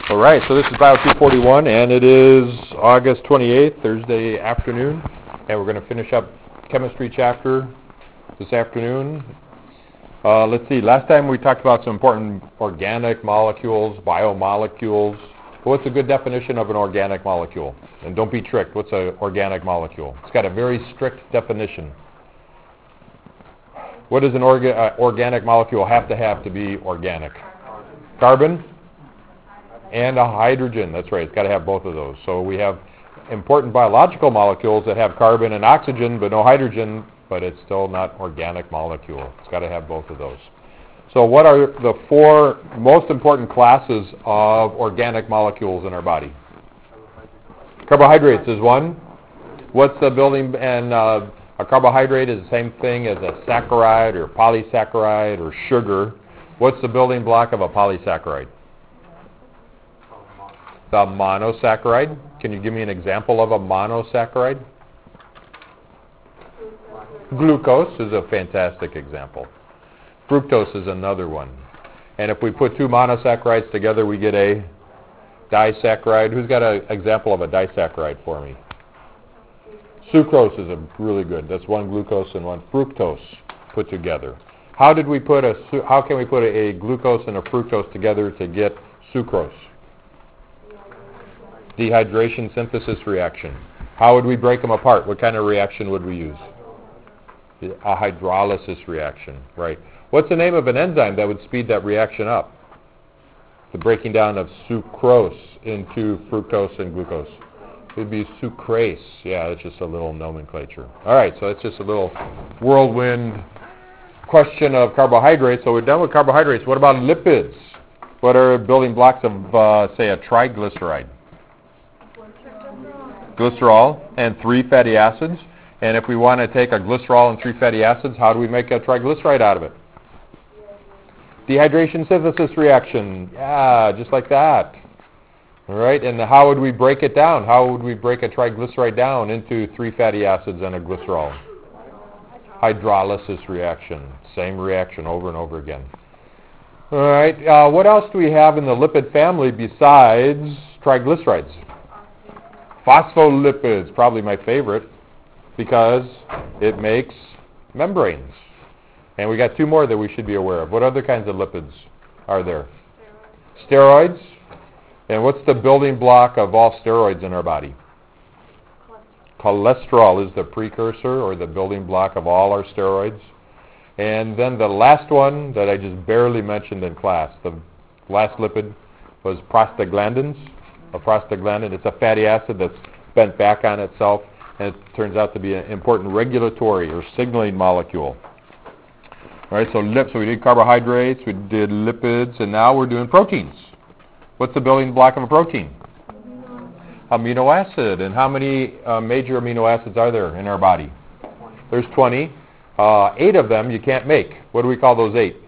All right, so this is Bio 241, and it is August 28th, Thursday afternoon, and we're going to finish up chemistry chapter this afternoon. Let's see, last time we talked about some important organic molecules, biomolecules. What's a good definition of an organic molecule? And don't be tricked, what's an organic molecule? It's got a very strict definition. What does an organic molecule have to be organic? Carbon and a hydrogen. That's right. It's got to have both of those. So we have important biological molecules that have carbon and oxygen but no hydrogen, but it's still not organic molecule. It's got to have both of those. So what are the four most important classes of organic molecules in our body? Carbohydrates is one. What's the building? And a carbohydrate is the same thing as a saccharide or polysaccharide or sugar. What's the building block of a polysaccharide? The monosaccharide. Can you give me an example of a monosaccharide? Glucose is a fantastic example. Fructose is another one. And if we put two monosaccharides together, we get a disaccharide. Who's got an example of a disaccharide for me? Sucrose is a really good. That's one glucose and one fructose put together. How can we put a glucose and a fructose together to get sucrose? Dehydration synthesis reaction. How would we break them apart? What kind of reaction would we use? A hydrolysis reaction, right. What's the name of an enzyme that would speed that reaction up? The breaking down of sucrose into fructose and glucose. It would be sucrase. Yeah, it's just a little nomenclature. All right, so it's just a little whirlwind question of carbohydrates. So we're done with carbohydrates. What about lipids? What are building blocks of, say, a triglyceride? Glycerol and 3 fatty acids. And if we want to take a glycerol and 3 fatty acids, how do we make a triglyceride out of it? Dehydration synthesis reaction. Yeah, just like that. All right, and how would we break it down? How would we break a triglyceride down into 3 fatty acids and a glycerol? Hydrolysis reaction. Same reaction over and over again. All right, what else do we have in the lipid family besides triglycerides? Phospholipids, probably my favorite, because it makes membranes. And we got 2 more that we should be aware of. What other kinds of lipids are there? Steroids. And what's the building block of all steroids in our body? Cholesterol is the precursor or the building block of all our steroids. And then the last one that I just barely mentioned in class, the last lipid was prostaglandins. A prostaglandin, it's a fatty acid that's bent back on itself, and it turns out to be an important regulatory or signaling molecule. All right, so we did carbohydrates, we did lipids, and now we're doing proteins. What's the building block of a protein? Amino acid. And how many major amino acids are there in our body? There's 20. 8 of them you can't make. What do we call those 8?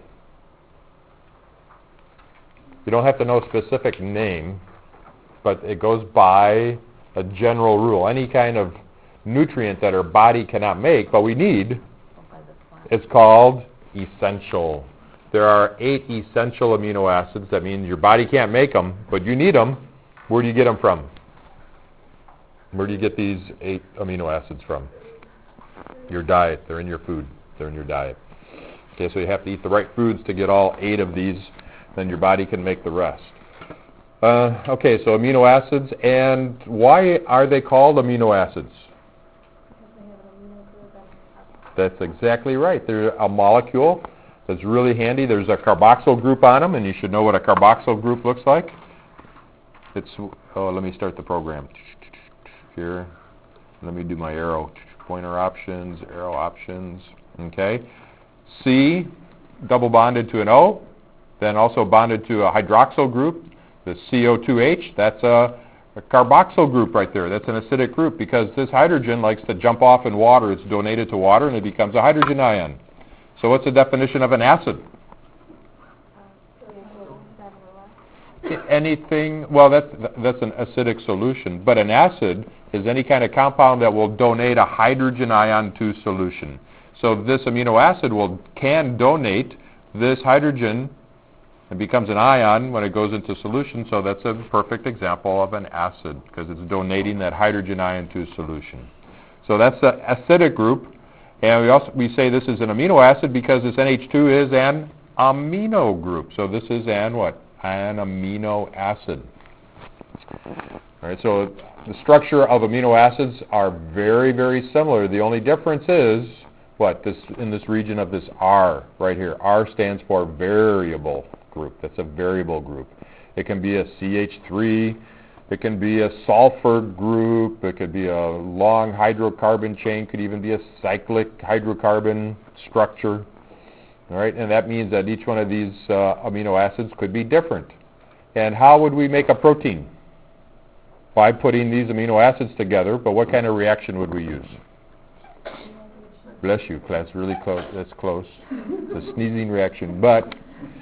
You don't have to know a specific name, but it goes by a general rule. Any kind of nutrient that our body cannot make, but we need, it's called essential. There are 8 essential amino acids. That means your body can't make them, but you need them. Where do you get them from? Where do you get these 8 amino acids from? Your diet. They're in your food. They're in your diet. Okay, so you have to eat the right foods to get all 8 of these, then your body can make the rest. Okay, so amino acids, and why are they called amino acids? That's exactly right. They're a molecule that's really handy. There's a carboxyl group on them, and you should know what a carboxyl group looks like. Let me start the program. Here, let me do my arrow. Pointer options, arrow options. Okay. C, double bonded to an O, then also bonded to a hydroxyl group. The CO2H, that's a carboxyl group right there. That's an acidic group because this hydrogen likes to jump off in water. It's donated to water and it becomes a hydrogen ion. So what's the definition of an acid? Anything, well, that's an acidic solution. But an acid is any kind of compound that will donate a hydrogen ion to solution. So this amino acid can donate this hydrogen It becomes an ion when it goes into solution, so that's a perfect example of an acid because it's donating that hydrogen ion to solution. So that's the acidic group. And we say this is an amino acid because this NH2 is an amino group. So this is an what? An amino acid. All right, so the structure of amino acids are very, very similar. The only difference is what? In this region of this R right here. R stands for variable group. That's a variable group. It can be a CH3. It can be a sulfur group. It could be a long hydrocarbon chain. Could even be a cyclic hydrocarbon structure. All right, and that means that each one of these amino acids could be different. And how would we make a protein? By putting these amino acids together, but what kind of reaction would we use? Bless you, class, really close. That's close. It's a sneezing reaction, but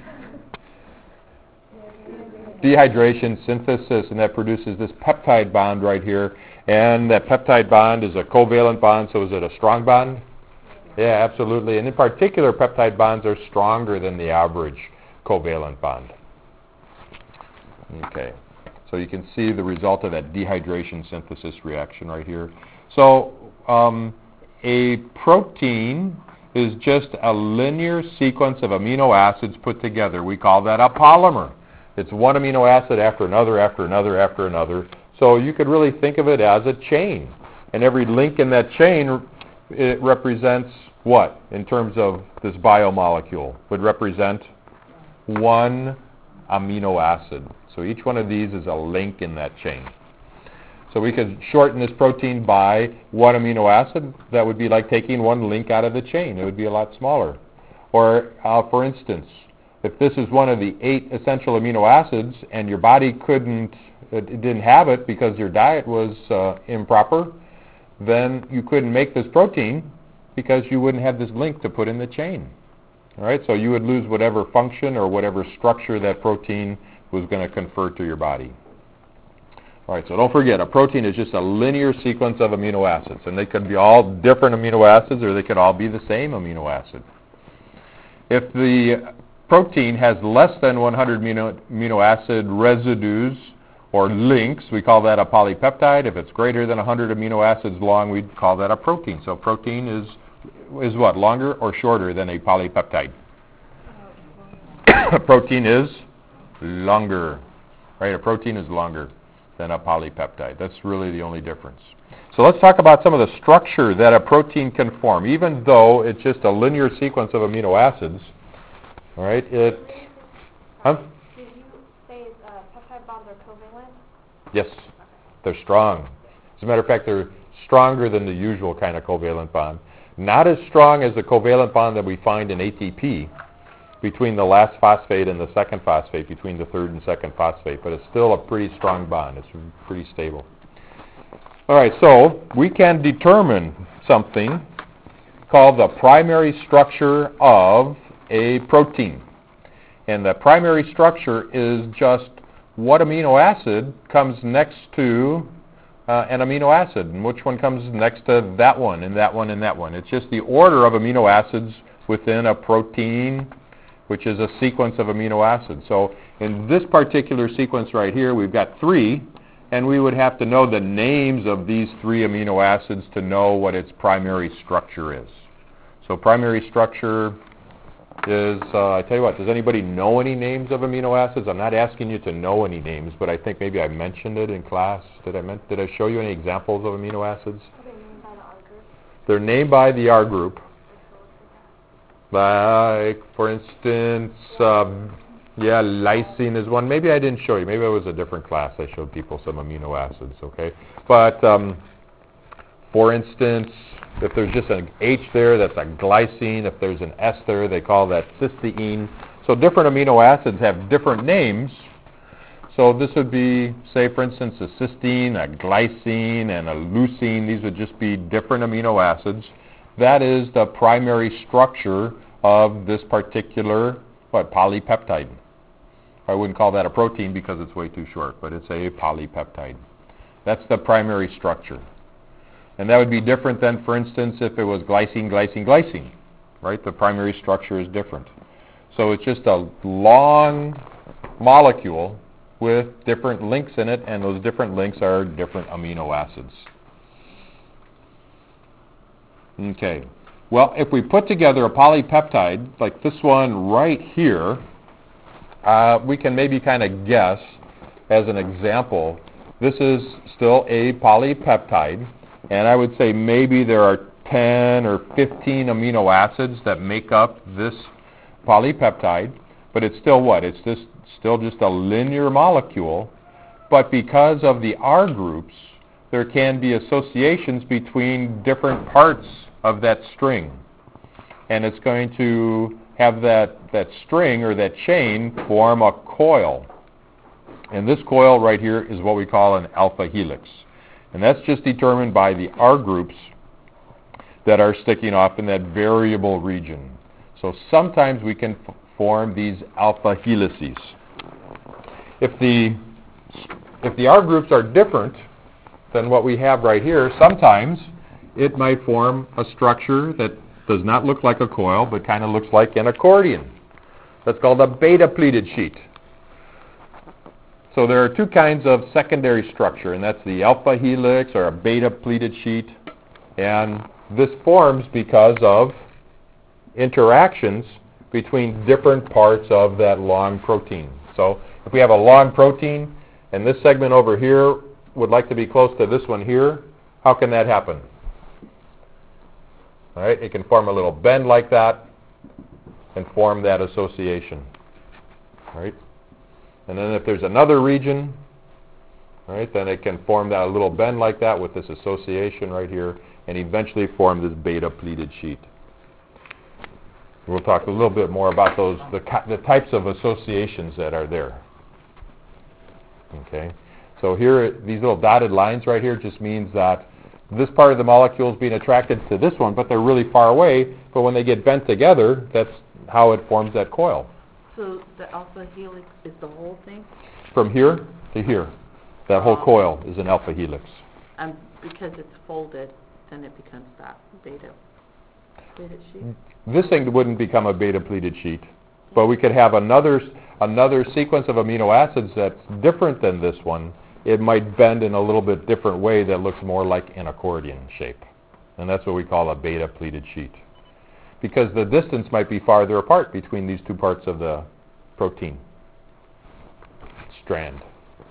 dehydration, synthesis, and that produces this peptide bond right here. And that peptide bond is a covalent bond, so is it a strong bond? Yeah, absolutely. And in particular, peptide bonds are stronger than the average covalent bond. Okay, so you can see the result of that dehydration synthesis reaction right here. So a protein is just a linear sequence of amino acids put together. We call that a polymer. It's one amino acid after another, after another, after another. So you could really think of it as a chain. And every link in that chain, it represents what? In terms of this biomolecule, would represent one amino acid. So each one of these is a link in that chain. So we could shorten this protein by one amino acid. That would be like taking one link out of the chain. It would be a lot smaller. Or, for instance, if this is one of the 8 essential amino acids and your body didn't have it because your diet was improper, then you couldn't make this protein because you wouldn't have this link to put in the chain. All right, so you would lose whatever function or whatever structure that protein was going to confer to your body. All right, so don't forget, a protein is just a linear sequence of amino acids, and they could be all different amino acids or they could all be the same amino acid. If the protein has less than 100 amino acid residues or links, we call that a polypeptide. If it's greater than 100 amino acids long, we'd call that a protein. So protein is what, longer or shorter than a polypeptide? A protein is longer, right? A protein is longer than a polypeptide. That's really the only difference. So let's talk about some of the structure that a protein can form. Even though it's just a linear sequence of amino acids, all right, Did you say peptide bonds are covalent? Yes, they're strong. As a matter of fact, they're stronger than the usual kind of covalent bond. Not as strong as the covalent bond that we find in ATP between the last phosphate and the second phosphate, between the third and second phosphate, but it's still a pretty strong bond. It's pretty stable. All right, so we can determine something called the primary structure of a protein. And the primary structure is just what amino acid comes next to an amino acid, and which one comes next to that one, and that one, and that one. It's just the order of amino acids within a protein, which is a sequence of amino acids. So in this particular sequence right here, we've got 3, and we would have to know the names of these 3 amino acids to know what its primary structure is. So primary structure is, I tell you what, does anybody know any names of amino acids? I'm not asking you to know any names, but I think maybe I mentioned it in class. Did I show you any examples of amino acids? Are they named by the R group? They're named by the R group. Like, for instance, lysine is one. Maybe I didn't show you. Maybe it was a different class. I showed people some amino acids, okay? But, for instance, if there's just an H there, that's a glycine. If there's an S there, they call that cysteine. So different amino acids have different names. So this would be, say, for instance, a cysteine, a glycine, and a leucine. These would just be different amino acids. That is the primary structure of this particular, polypeptide. I wouldn't call that a protein because it's way too short, but it's a polypeptide. That's the primary structure. And that would be different than, for instance, if it was glycine, glycine, glycine, right? The primary structure is different. So it's just a long molecule with different links in it, and those different links are different amino acids. Okay. Well, if we put together a polypeptide, like this one right here, we can maybe kind of guess, as an example, this is still a polypeptide, and I would say maybe there are 10 or 15 amino acids that make up this polypeptide, but it's still what? It's still just a linear molecule, but because of the R groups, there can be associations between different parts of that string. And it's going to have that string or that chain form a coil. And this coil right here is what we call an alpha helix. And that's just determined by the R groups that are sticking off in that variable region. So sometimes we can form these alpha helices. If the R groups are different than what we have right here, sometimes it might form a structure that does not look like a coil, but kind of looks like an accordion. That's called a beta-pleated sheet. So there are two kinds of secondary structure, and that's the alpha helix or a beta-pleated sheet. And this forms because of interactions between different parts of that long protein. So if we have a long protein, and this segment over here would like to be close to this one here, how can that happen? All right, it can form a little bend like that and form that association. All right, and then if there's another region, all right, then it can form that little bend like that with this association right here, and eventually form this beta-pleated sheet. We'll talk a little bit more about those, the types of associations that are there. Okay, so here, these little dotted lines right here just means that this part of the molecule is being attracted to this one, but they're really far away. But when they get bent together, that's how it forms that coil. So the alpha helix is the whole thing? From here to here, that whole coil is an alpha helix. Because it's folded, then it becomes that beta-pleated sheet? This thing wouldn't become a beta-pleated sheet, but we could have another sequence of amino acids that's different than this one. It might bend in a little bit different way that looks more like an accordion shape. And that's what we call a beta-pleated sheet. Because the distance might be farther apart between these two parts of the protein strand.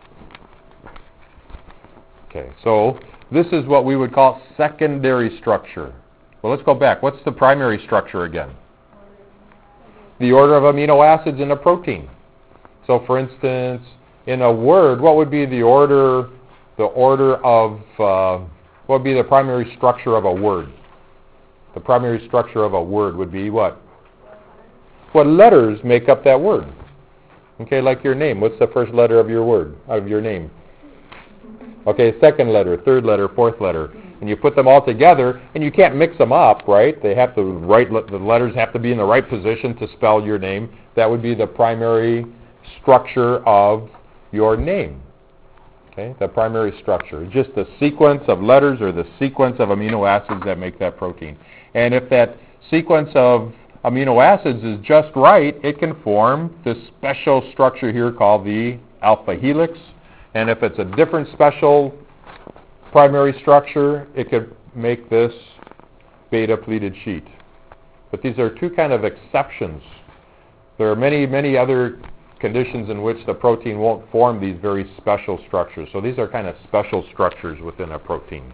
Okay, so this is what we would call secondary structure. Well, let's go back. What's the primary structure again? The order of amino acids in a protein. So, for instance, in a word, what would be the order of, what would be the primary structure of a word? The primary structure of a word would be what? What letters make up that word? Okay, like your name. What's the first letter of your word, of your name? Okay, second letter, third letter, fourth letter. And you put them all together, and you can't mix them up, right? They have to the letters have to be in the right position to spell your name. That would be the primary structure of your name. Okay, the primary structure. Just the sequence of letters or the sequence of amino acids that make that protein. And if that sequence of amino acids is just right, it can form this special structure here called the alpha helix. And if it's a different special primary structure, it could make this beta-pleated sheet. But these are two kind of exceptions. There are many, many other conditions in which the protein won't form these very special structures. So these are kind of special structures within a protein.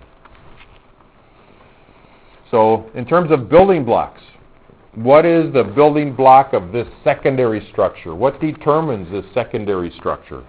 So in terms of building blocks, what is the building block of this secondary structure? What determines this secondary structure?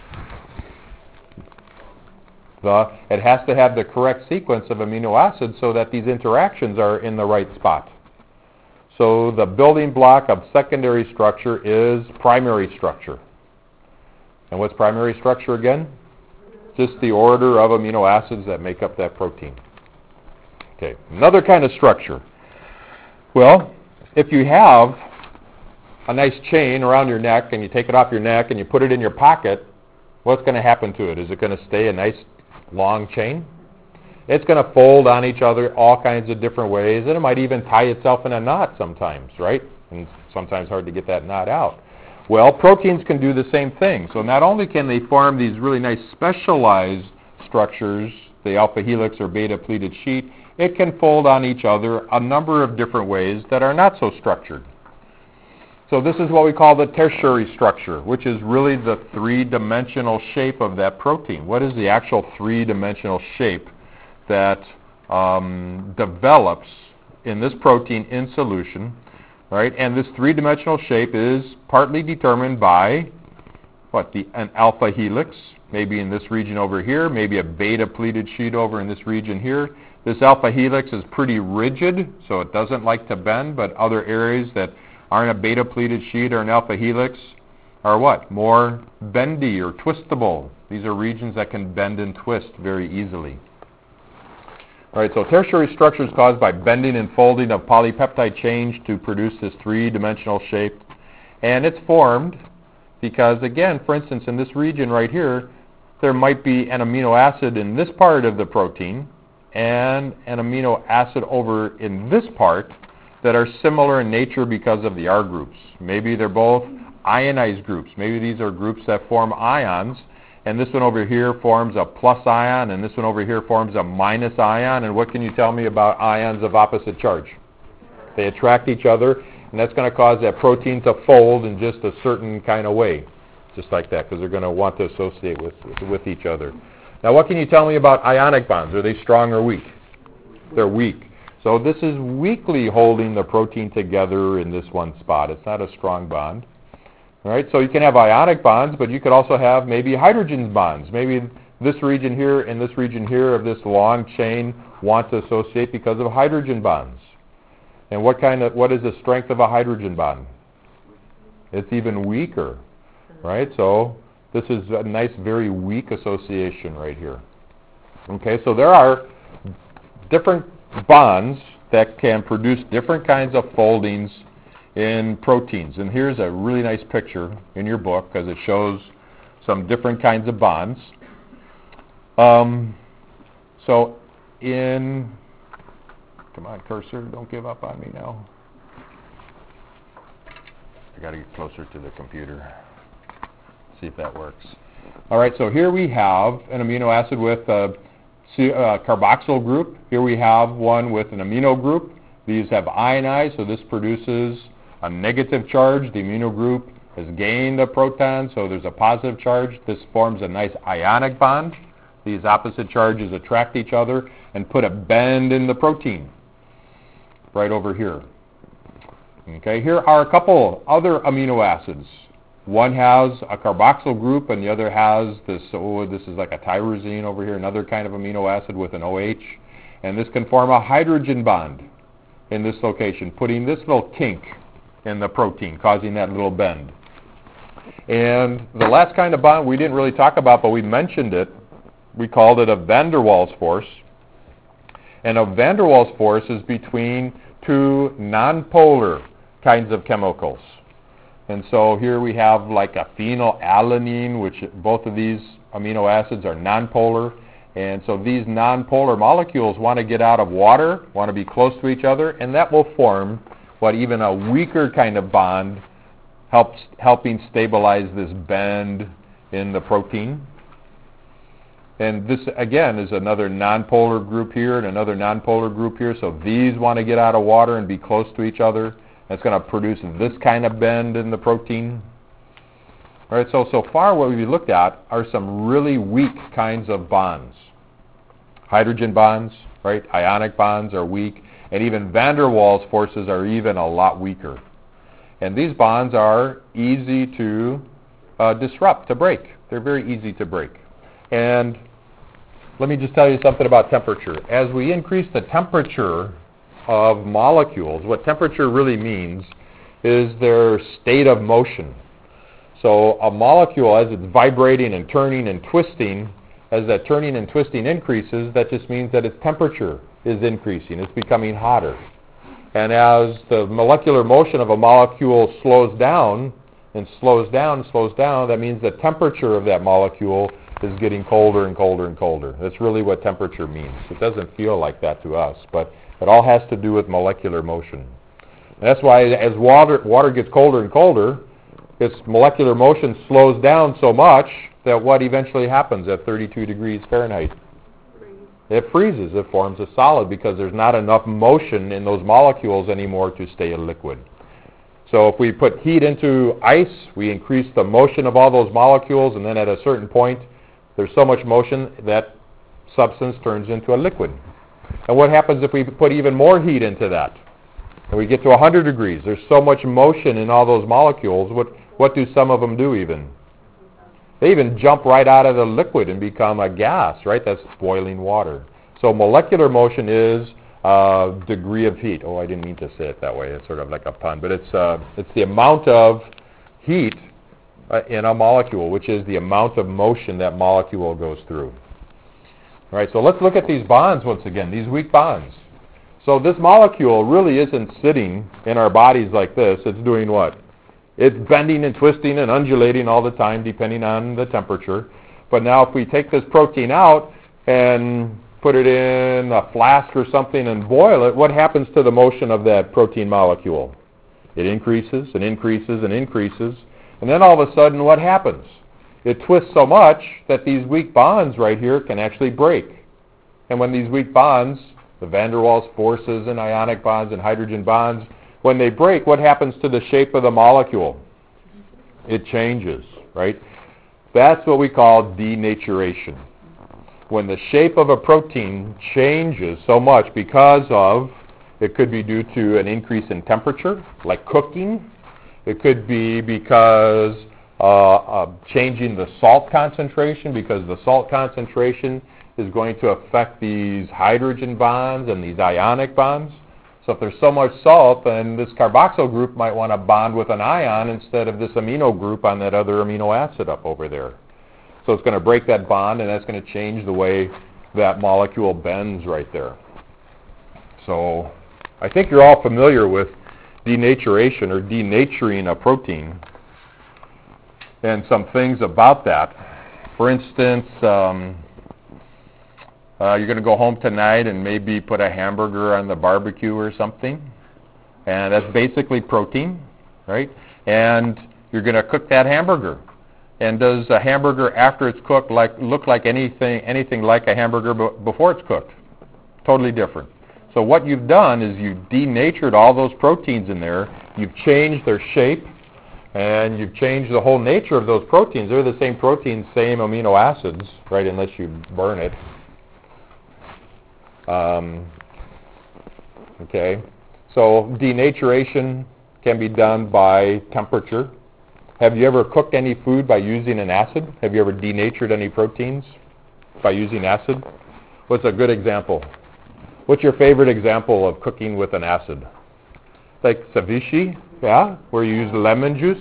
It has to have the correct sequence of amino acids so that these interactions are in the right spot. So the building block of secondary structure is primary structure. And what's primary structure again? Just the order of amino acids that make up that protein. Okay, another kind of structure. Well, if you have a nice chain around your neck and you take it off your neck and you put it in your pocket, what's going to happen to it? Is it going to stay a nice long chain? It's going to fold on each other all kinds of different ways, and it might even tie itself in a knot sometimes, right? And sometimes hard to get that knot out. Well, proteins can do the same thing. So not only can they form these really nice specialized structures, the alpha helix or beta pleated sheet, it can fold on each other a number of different ways that are not so structured. So this is what we call the tertiary structure, which is really the three-dimensional shape of that protein. What is the actual three-dimensional shape that develops in this protein in solution, right? And this three-dimensional shape is partly determined by an alpha helix, maybe in this region over here, maybe a beta pleated sheet over in this region here. This alpha helix is pretty rigid, so it doesn't like to bend, but other areas that aren't a beta pleated sheet or an alpha helix are what? More bendy or twistable. These are regions that can bend and twist very easily. All right, so tertiary structure is caused by bending and folding of polypeptide chains to produce this three-dimensional shape. And it's formed because, again, for instance, in this region right here, there might be an amino acid in this part of the protein and an amino acid over in this part that are similar in nature because of the R groups. Maybe they're both ionized groups. Maybe these are groups that form ions, and this one over here forms a plus ion, and this one over here forms a minus ion. And what can you tell me about ions of opposite charge? They attract each other, and that's going to cause that protein to fold in just a certain kind of way, just like that, because they're going to want to associate with each other. Now, what can you tell me about ionic bonds? Are they strong or weak? They're weak. So this is weakly holding the protein together in this one spot. It's not a strong bond. All right, so you can have ionic bonds, but you could also have maybe hydrogen bonds. Maybe this region here and this region here of this long chain want to associate because of hydrogen bonds. And what is the strength of a hydrogen bond? It's even weaker, right? So this is a nice, very weak association right here. Okay, so there are different bonds that can produce different kinds of foldings in proteins. And here's a really nice picture in your book because it shows some different kinds of bonds. So in, come on cursor, don't give up on me now. I got to get closer to the computer. See if that works. All right, so here we have an amino acid with a carboxyl group. Here we have one with an amino group. These have ionized, so this produces a negative charge. The amino group has gained a proton, so there's a positive charge. This forms a nice ionic bond. These opposite charges attract each other and put a bend in the protein right over here. Okay, here are a couple other amino acids. One has a carboxyl group and the other has this, this is like a tyrosine over here, another kind of amino acid with an OH. And this can form a hydrogen bond in this location, putting this little kink in the protein, causing that little bend. And the last kind of bond we didn't really talk about, but we mentioned it. We called it a van der Waals force. And a van der Waals force is between two nonpolar kinds of chemicals. And so here we have like a phenylalanine, which both of these amino acids are nonpolar. And so these nonpolar molecules want to get out of water, want to be close to each other, and that will form what even a weaker kind of bond helping stabilize this bend in the protein. And this, again, is another nonpolar group here and another nonpolar group here. So these want to get out of water and be close to each other. That's going to produce this kind of bend in the protein. All right, so far what we've looked at are some really weak kinds of bonds. Hydrogen bonds, right? Ionic bonds are weak. And even van der Waals forces are even a lot weaker. And these bonds are easy to disrupt, to break. They're very easy to break. And let me just tell you something about temperature. As we increase the temperature of molecules, what temperature really means is their state of motion. So a molecule, as it's vibrating and turning and twisting, as that turning and twisting increases, that just means that its temperature is increasing. It's becoming hotter. And as the molecular motion of a molecule slows down and slows down and slows down, that means the temperature of that molecule is getting colder and colder and colder. That's really what temperature means. It doesn't feel like that to us, but it all has to do with molecular motion. That's why as water gets colder and colder, its molecular motion slows down so much that what eventually happens at 32 degrees Fahrenheit? It freezes. It forms a solid because there's not enough motion in those molecules anymore to stay a liquid. So if we put heat into ice, we increase the motion of all those molecules, and then at a certain point, there's so much motion that substance turns into a liquid. And what happens if we put even more heat into that? And we get to 100 degrees. There's so much motion in all those molecules. What do some of them do even? They even jump right out of the liquid and become a gas, right? That's boiling water. So molecular motion is degree of heat. Oh, I didn't mean to say it that way. It's sort of like a pun. But it's the amount of heat in a molecule, which is the amount of motion that molecule goes through. All right, so let's look at these bonds once again, these weak bonds. So this molecule really isn't sitting in our bodies like this. It's doing what? It's bending and twisting and undulating all the time depending on the temperature. But now if we take this protein out and put it in a flask or something and boil it, what happens to the motion of that protein molecule? It increases and increases and increases. And then all of a sudden, what happens? It twists so much that these weak bonds right here can actually break. And when these weak bonds, the van der Waals forces and ionic bonds and hydrogen bonds, when they break, what happens to the shape of the molecule? It changes, right? That's what we call denaturation. When the shape of a protein changes so much because of, it could be due to an increase in temperature, like cooking. It could be because of changing the salt concentration, because the salt concentration is going to affect these hydrogen bonds and these ionic bonds. So if there's so much salt, then this carboxyl group might want to bond with an ion instead of this amino group on that other amino acid up over there. So it's going to break that bond, and that's going to change the way that molecule bends right there. So I think you're all familiar with denaturation or denaturing a protein and some things about that. For instance, you're going to go home tonight and maybe put a hamburger on the barbecue or something. And that's basically protein, right? And you're going to cook that hamburger. And does a hamburger after it's cooked look like anything like a hamburger before it's cooked? Totally different. So what you've done is you've denatured all those proteins in there. You've changed their shape, and you've changed the whole nature of those proteins. They're the same proteins, same amino acids, right, unless you burn it. Okay, so denaturation can be done by temperature. Have you ever cooked any food by using an acid? Have you ever denatured any proteins by using acid? What's a good example? What's your favorite example of cooking with an acid? Like ceviche, yeah, where you use lemon juice.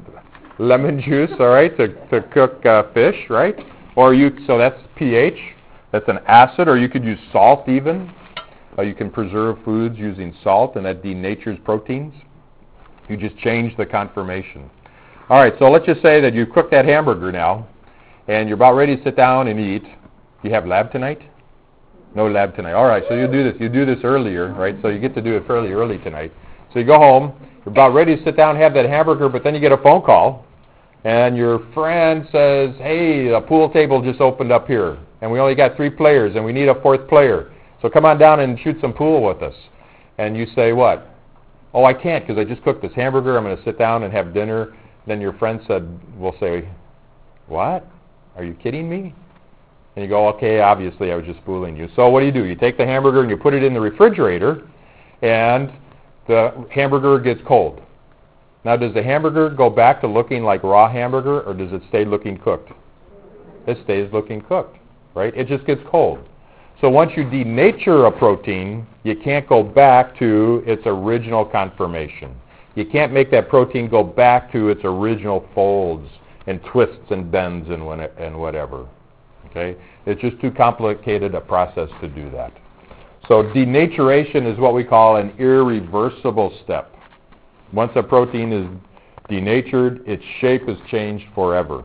Lemon juice, all right, to cook fish, right? So that's pH. That's an acid, or you could use salt even. You can preserve foods using salt, and that denatures proteins. You just change the conformation. All right, so let's just say that you cook that hamburger now, and you're about ready to sit down and eat. Do you have lab tonight? No lab tonight. All right, so you do this earlier, right? So you get to do it fairly early tonight. So you go home, you're about ready to sit down and have that hamburger, but then you get a phone call, and your friend says, hey, the pool table just opened up here, and we only got 3 players, and we need a 4th player. So come on down and shoot some pool with us. And you say what? Oh, I can't because I just cooked this hamburger. I'm going to sit down and have dinner. Then your friend will say, what? Are you kidding me? And you go, okay, obviously I was just fooling you. So what do? You take the hamburger and you put it in the refrigerator, and the hamburger gets cold. Now, does the hamburger go back to looking like raw hamburger, or does it stay looking cooked? It stays looking cooked, right? It just gets cold. So once you denature a protein, you can't go back to its original conformation. You can't make that protein go back to its original folds and twists and bends and whatever. Okay? It's just too complicated a process to do that. So denaturation is what we call an irreversible step. Once a protein is denatured, its shape is changed forever.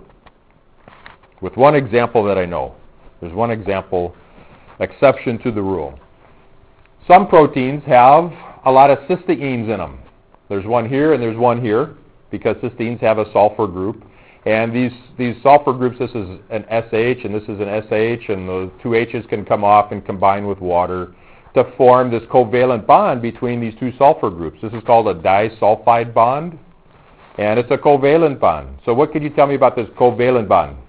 With one example that I know. There's one example, exception to the rule. Some proteins have a lot of cysteines in them. There's one here and there's one here because cysteines have a sulfur group. And these sulfur groups, this is an SH and this is an SH, and the two H's can come off and combine with water to form this covalent bond between these two sulfur groups. This is called a disulfide bond, and it's a covalent bond. So what could you tell me about this covalent bond?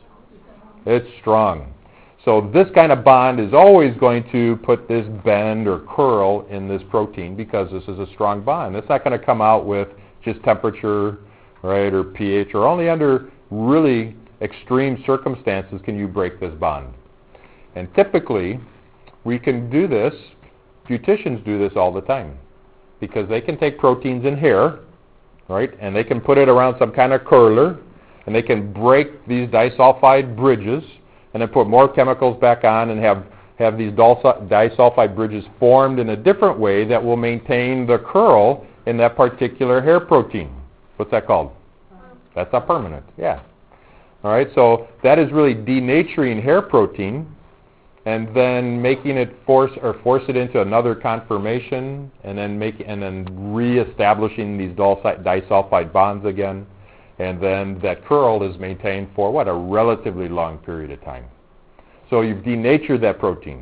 It's strong. So this kind of bond is always going to put this bend or curl in this protein because this is a strong bond. It's not going to come out with just temperature, right, or pH, or only under really extreme circumstances can you break this bond. And typically, we can do this, beauticians do this all the time, because they can take proteins in hair, right, and they can put it around some kind of curler, and they can break these disulfide bridges, and then put more chemicals back on and have these disulfide bridges formed in a different way that will maintain the curl in that particular hair protein. What's that called? That's a permanent, yeah. All right, so that is really denaturing hair protein and then making it force it into another conformation, and then reestablishing these disulfide bonds again, and then that curl is maintained for a relatively long period of time. So you've denatured that protein.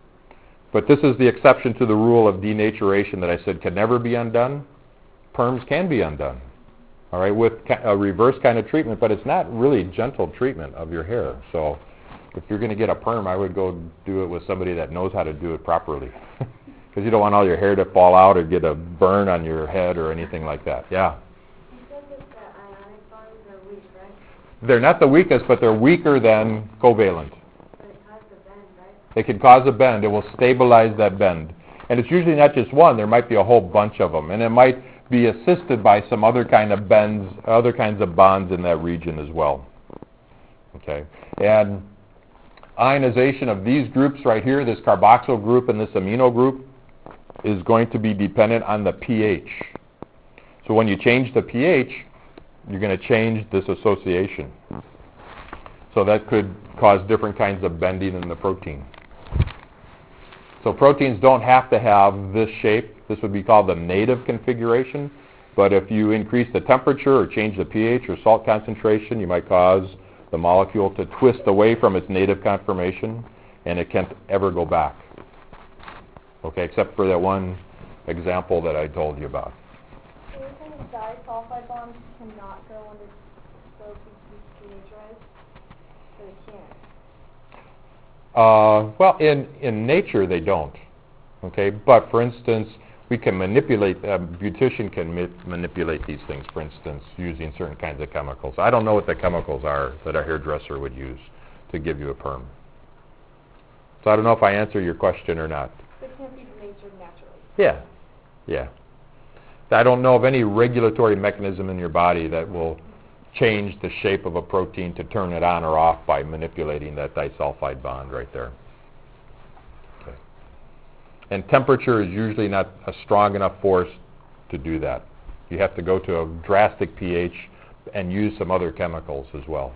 But this is the exception to the rule of denaturation that I said can never be undone. Perms can be undone, all right, with a reverse kind of treatment, but it's not really gentle treatment of your hair. So if you're going to get a perm, I would go do it with somebody that knows how to do it properly, because you don't want all your hair to fall out or get a burn on your head or anything like that. Yeah? You said that the ionic bonds are weak, right? They're not the weakest, but they're weaker than covalent. But it causes a bend, right? They can cause a bend. It will stabilize that bend. And it's usually not just one. There might be a whole bunch of them. And it might be assisted by some other kind of bends, other kinds of bonds in that region as well. Okay? And ionization of these groups right here, this carboxyl group and this amino group, is going to be dependent on the pH. So when you change the pH, you're going to change this association. So that could cause different kinds of bending in the protein. So proteins don't have to have this shape. This would be called the native configuration. But if you increase the temperature or change the pH or salt concentration, you might cause the molecule to twist away from its native conformation, and it can't ever go back. Okay, except for that one example that I told you about. So you're saying disulfide bonds cannot go under those denaturized? But it can. Well, in nature they don't. Okay, but for instance, we can manipulate, a beautician can manipulate these things, for instance, using certain kinds of chemicals. I don't know what the chemicals are that a hairdresser would use to give you a perm. So I don't know if I answer your question or not. It can't be denatured naturally. Yeah, yeah. I don't know of any regulatory mechanism in your body that will change the shape of a protein to turn it on or off by manipulating that disulfide bond right there. Okay. And temperature is usually not a strong enough force to do that. You have to go to a drastic pH and use some other chemicals as well.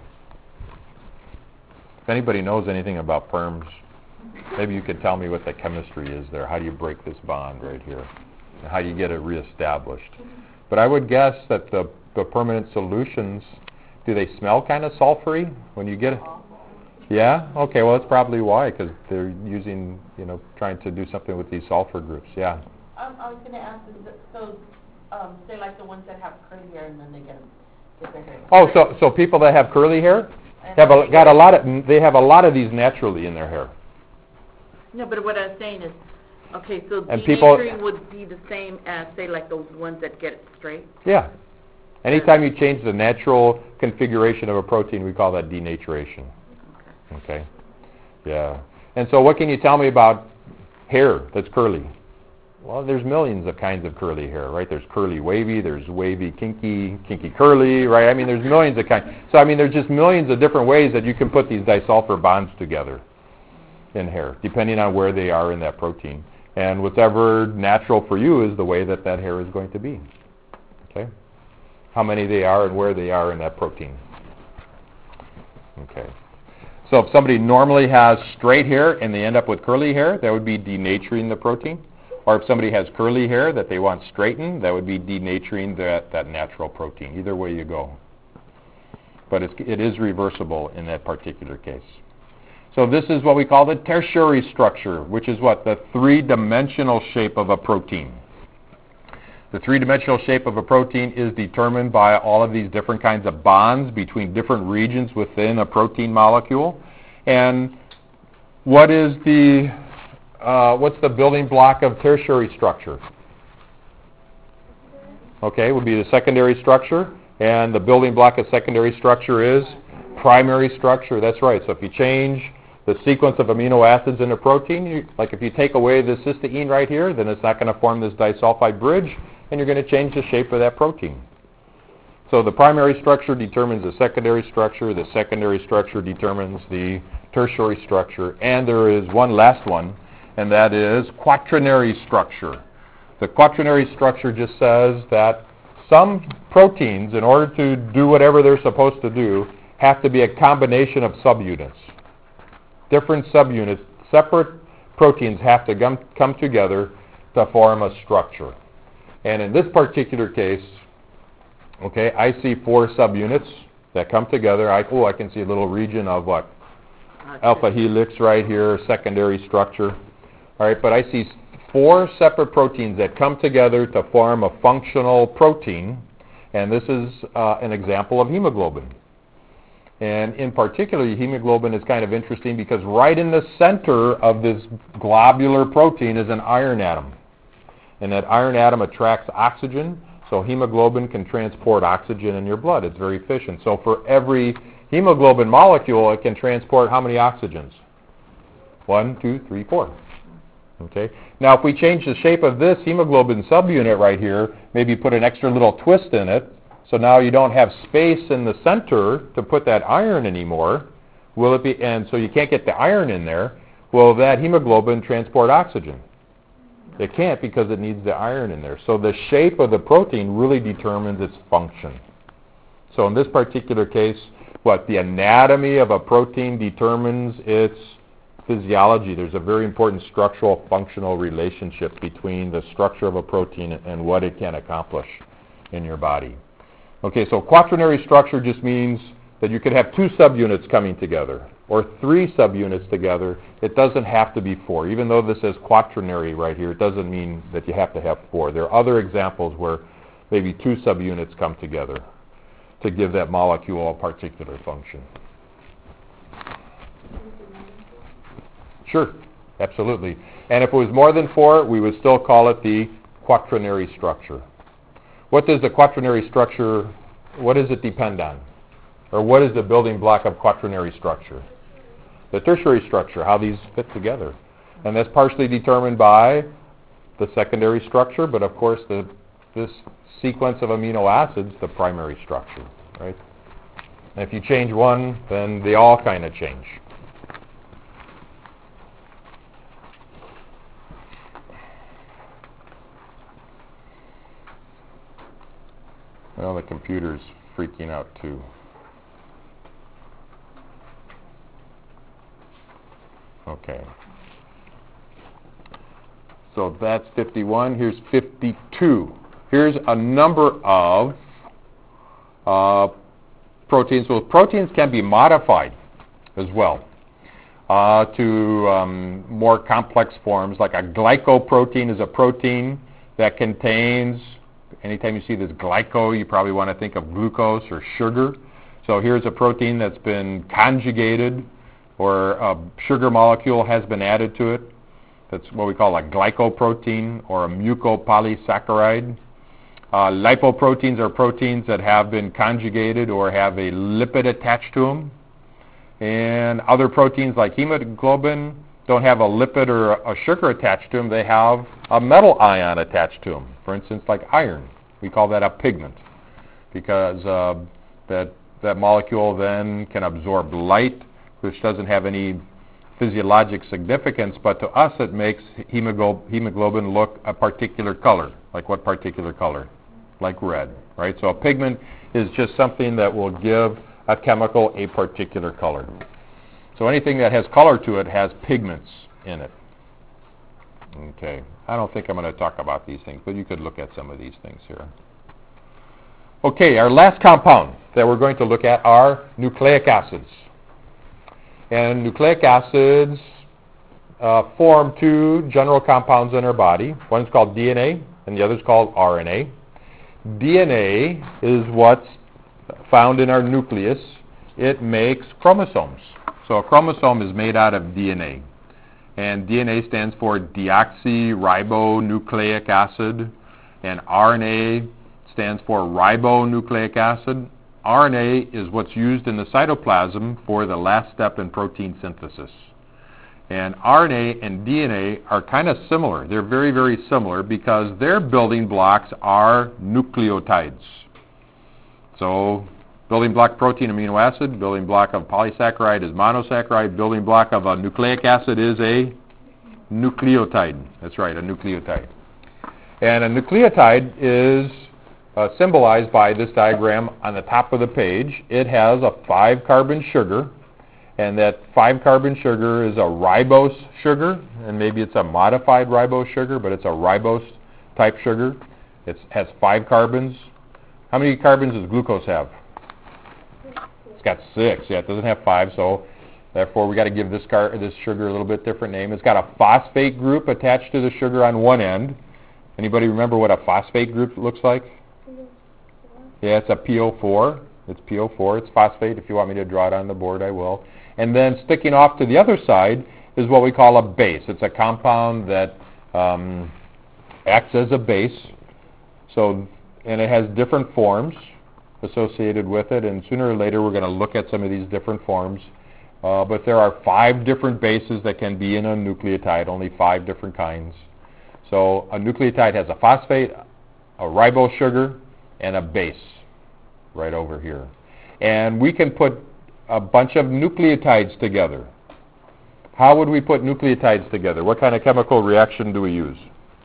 If anybody knows anything about perms, maybe you could tell me what the chemistry is there. How do you break this bond right here? And how do you get it reestablished? But I would guess that the permanent solutions, do they smell kind of sulfury when you get it? Yeah? Okay, well, that's probably why, because they're using, trying to do something with these sulfur groups. Yeah. I was going to ask, say like the ones that have curly hair and then they get their hair. Oh, so people that have curly hair they have a lot of these naturally in their hair. No, but what I was saying is, okay, so And denaturing would be the same as, say, like those ones that get it straight? Yeah. Anytime you change the natural configuration of a protein, we call that denaturation. Okay. Yeah. And so what can you tell me about hair that's curly? Well, there's millions of kinds of curly hair, right? There's curly wavy, there's wavy kinky, kinky curly, right? I mean, there's millions of kinds. So, I mean, there's just millions of different ways that you can put these disulfur bonds together in hair, depending on where they are in that protein. And whatever natural for you is the way that that hair is going to be. Okay? How many they are and where they are in that protein. Okay. So if somebody normally has straight hair and they end up with curly hair, that would be denaturing the protein. Or if somebody has curly hair that they want straightened, that would be denaturing that natural protein. Either way you go. But it is reversible in that particular case. So this is what we call the tertiary structure, which is what? The three-dimensional shape of a protein. The three-dimensional shape of a protein is determined by all of these different kinds of bonds between different regions within a protein molecule. And what is what's the building block of tertiary structure? Okay, would be the secondary structure. And the building block of secondary structure is primary structure. That's right. So if you change the sequence of amino acids in a protein, like if you take away the cysteine right here, then it's not going to form this disulfide bridge, and you're going to change the shape of that protein. So the primary structure determines the secondary structure determines the tertiary structure, and there is one last one, and that is quaternary structure. The quaternary structure just says that some proteins, in order to do whatever they're supposed to do, have to be a combination of subunits. Different subunits, separate proteins have to come together to form a structure. And in this particular case, okay, I see 4 subunits that come together. I can see a little region of what? Alpha helix right here, secondary structure. All right, but I see 4 separate proteins that come together to form a functional protein, and this is an example of hemoglobin. And in particular, hemoglobin is kind of interesting because right in the center of this globular protein is an iron atom. And that iron atom attracts oxygen, so hemoglobin can transport oxygen in your blood. It's very efficient. So for every hemoglobin molecule, it can transport how many oxygens? 1, 2, 3, 4. Okay. Now, if we change the shape of this hemoglobin subunit right here, maybe put an extra little twist in it, so now you don't have space in the center to put that iron anymore, will it be? And so you can't get the iron in there. Will that hemoglobin transport oxygen? It can't because it needs the iron in there. So the shape of the protein really determines its function. So in this particular case, the anatomy of a protein determines its physiology. There's a very important structural functional relationship between the structure of a protein and what it can accomplish in your body. Okay, so quaternary structure just means that you could have 2 subunits coming together or 3 subunits together. It doesn't have to be 4. Even though this says quaternary right here, it doesn't mean that you have to have 4. There are other examples where maybe 2 subunits come together to give that molecule a particular function. Sure, absolutely. And if it was more than 4, we would still call it the quaternary structure. What does the quaternary structure, what does it depend on? Or what is the building block of quaternary structure? The tertiary structure, how these fit together. And that's partially determined by the secondary structure, but of course this sequence of amino acids, the primary structure, right? And if you change one, then they all kind of change. Well, the computer's freaking out too. Okay. So that's 51. Here's 52. Here's a number of proteins. So proteins can be modified as well to more complex forms. Like a glycoprotein is a protein that contains, anytime you see this glyco, you probably want to think of glucose or sugar. So here's a protein that's been conjugated, or a sugar molecule has been added to it. That's what we call a glycoprotein or a mucopolysaccharide. Lipoproteins are proteins that have been conjugated or have a lipid attached to them. And other proteins like hemoglobin don't have a lipid or a sugar attached to them. They have a metal ion attached to them. For instance, like iron. We call that a pigment because that molecule then can absorb light, which doesn't have any physiologic significance, but to us it makes hemoglobin look a particular color. Like what particular color? Like red, right? So a pigment is just something that will give a chemical a particular color. So anything that has color to it has pigments in it. Okay. I don't think I'm going to talk about these things, but you could look at some of these things here. Okay, our last compound that we're going to look at are nucleic acids. And nucleic acids form two general compounds in our body. One is called DNA, and the other is called RNA. DNA is what's found in our nucleus. It makes chromosomes. So a chromosome is made out of DNA. And DNA stands for deoxyribonucleic acid, and RNA stands for ribonucleic acid. RNA is what's used in the cytoplasm for the last step in protein synthesis. And RNA and DNA are kind of similar. They're very, very similar because their building blocks are nucleotides. So building block protein, amino acid. Building block of polysaccharide is monosaccharide. Building block of a nucleic acid is a nucleotide. That's right, a nucleotide. And a nucleotide is symbolized by this diagram on the top of the page. It has a 5-carbon sugar, and that 5-carbon sugar is a ribose sugar, and maybe it's a modified ribose sugar, but it's a ribose type sugar. It has 5 carbons. How many carbons does glucose have? It's got 6. Yeah, it doesn't have 5, so therefore we got to give this sugar a little bit different name. It's got a phosphate group attached to the sugar on one end. Anybody remember what a phosphate group looks like? Yeah, it's a PO4. It's PO4. It's phosphate. If you want me to draw it on the board, I will. And then sticking off to the other side is what we call a base. It's a compound that acts as a base. So, and it has different forms associated with it. And sooner or later, we're going to look at some of these different forms. But there are 5 different bases that can be in a nucleotide. Only 5 different kinds. So a nucleotide has a phosphate, a ribose sugar, and a base right over here. And we can put a bunch of nucleotides together. How would we put nucleotides together? What kind of chemical reaction do we use?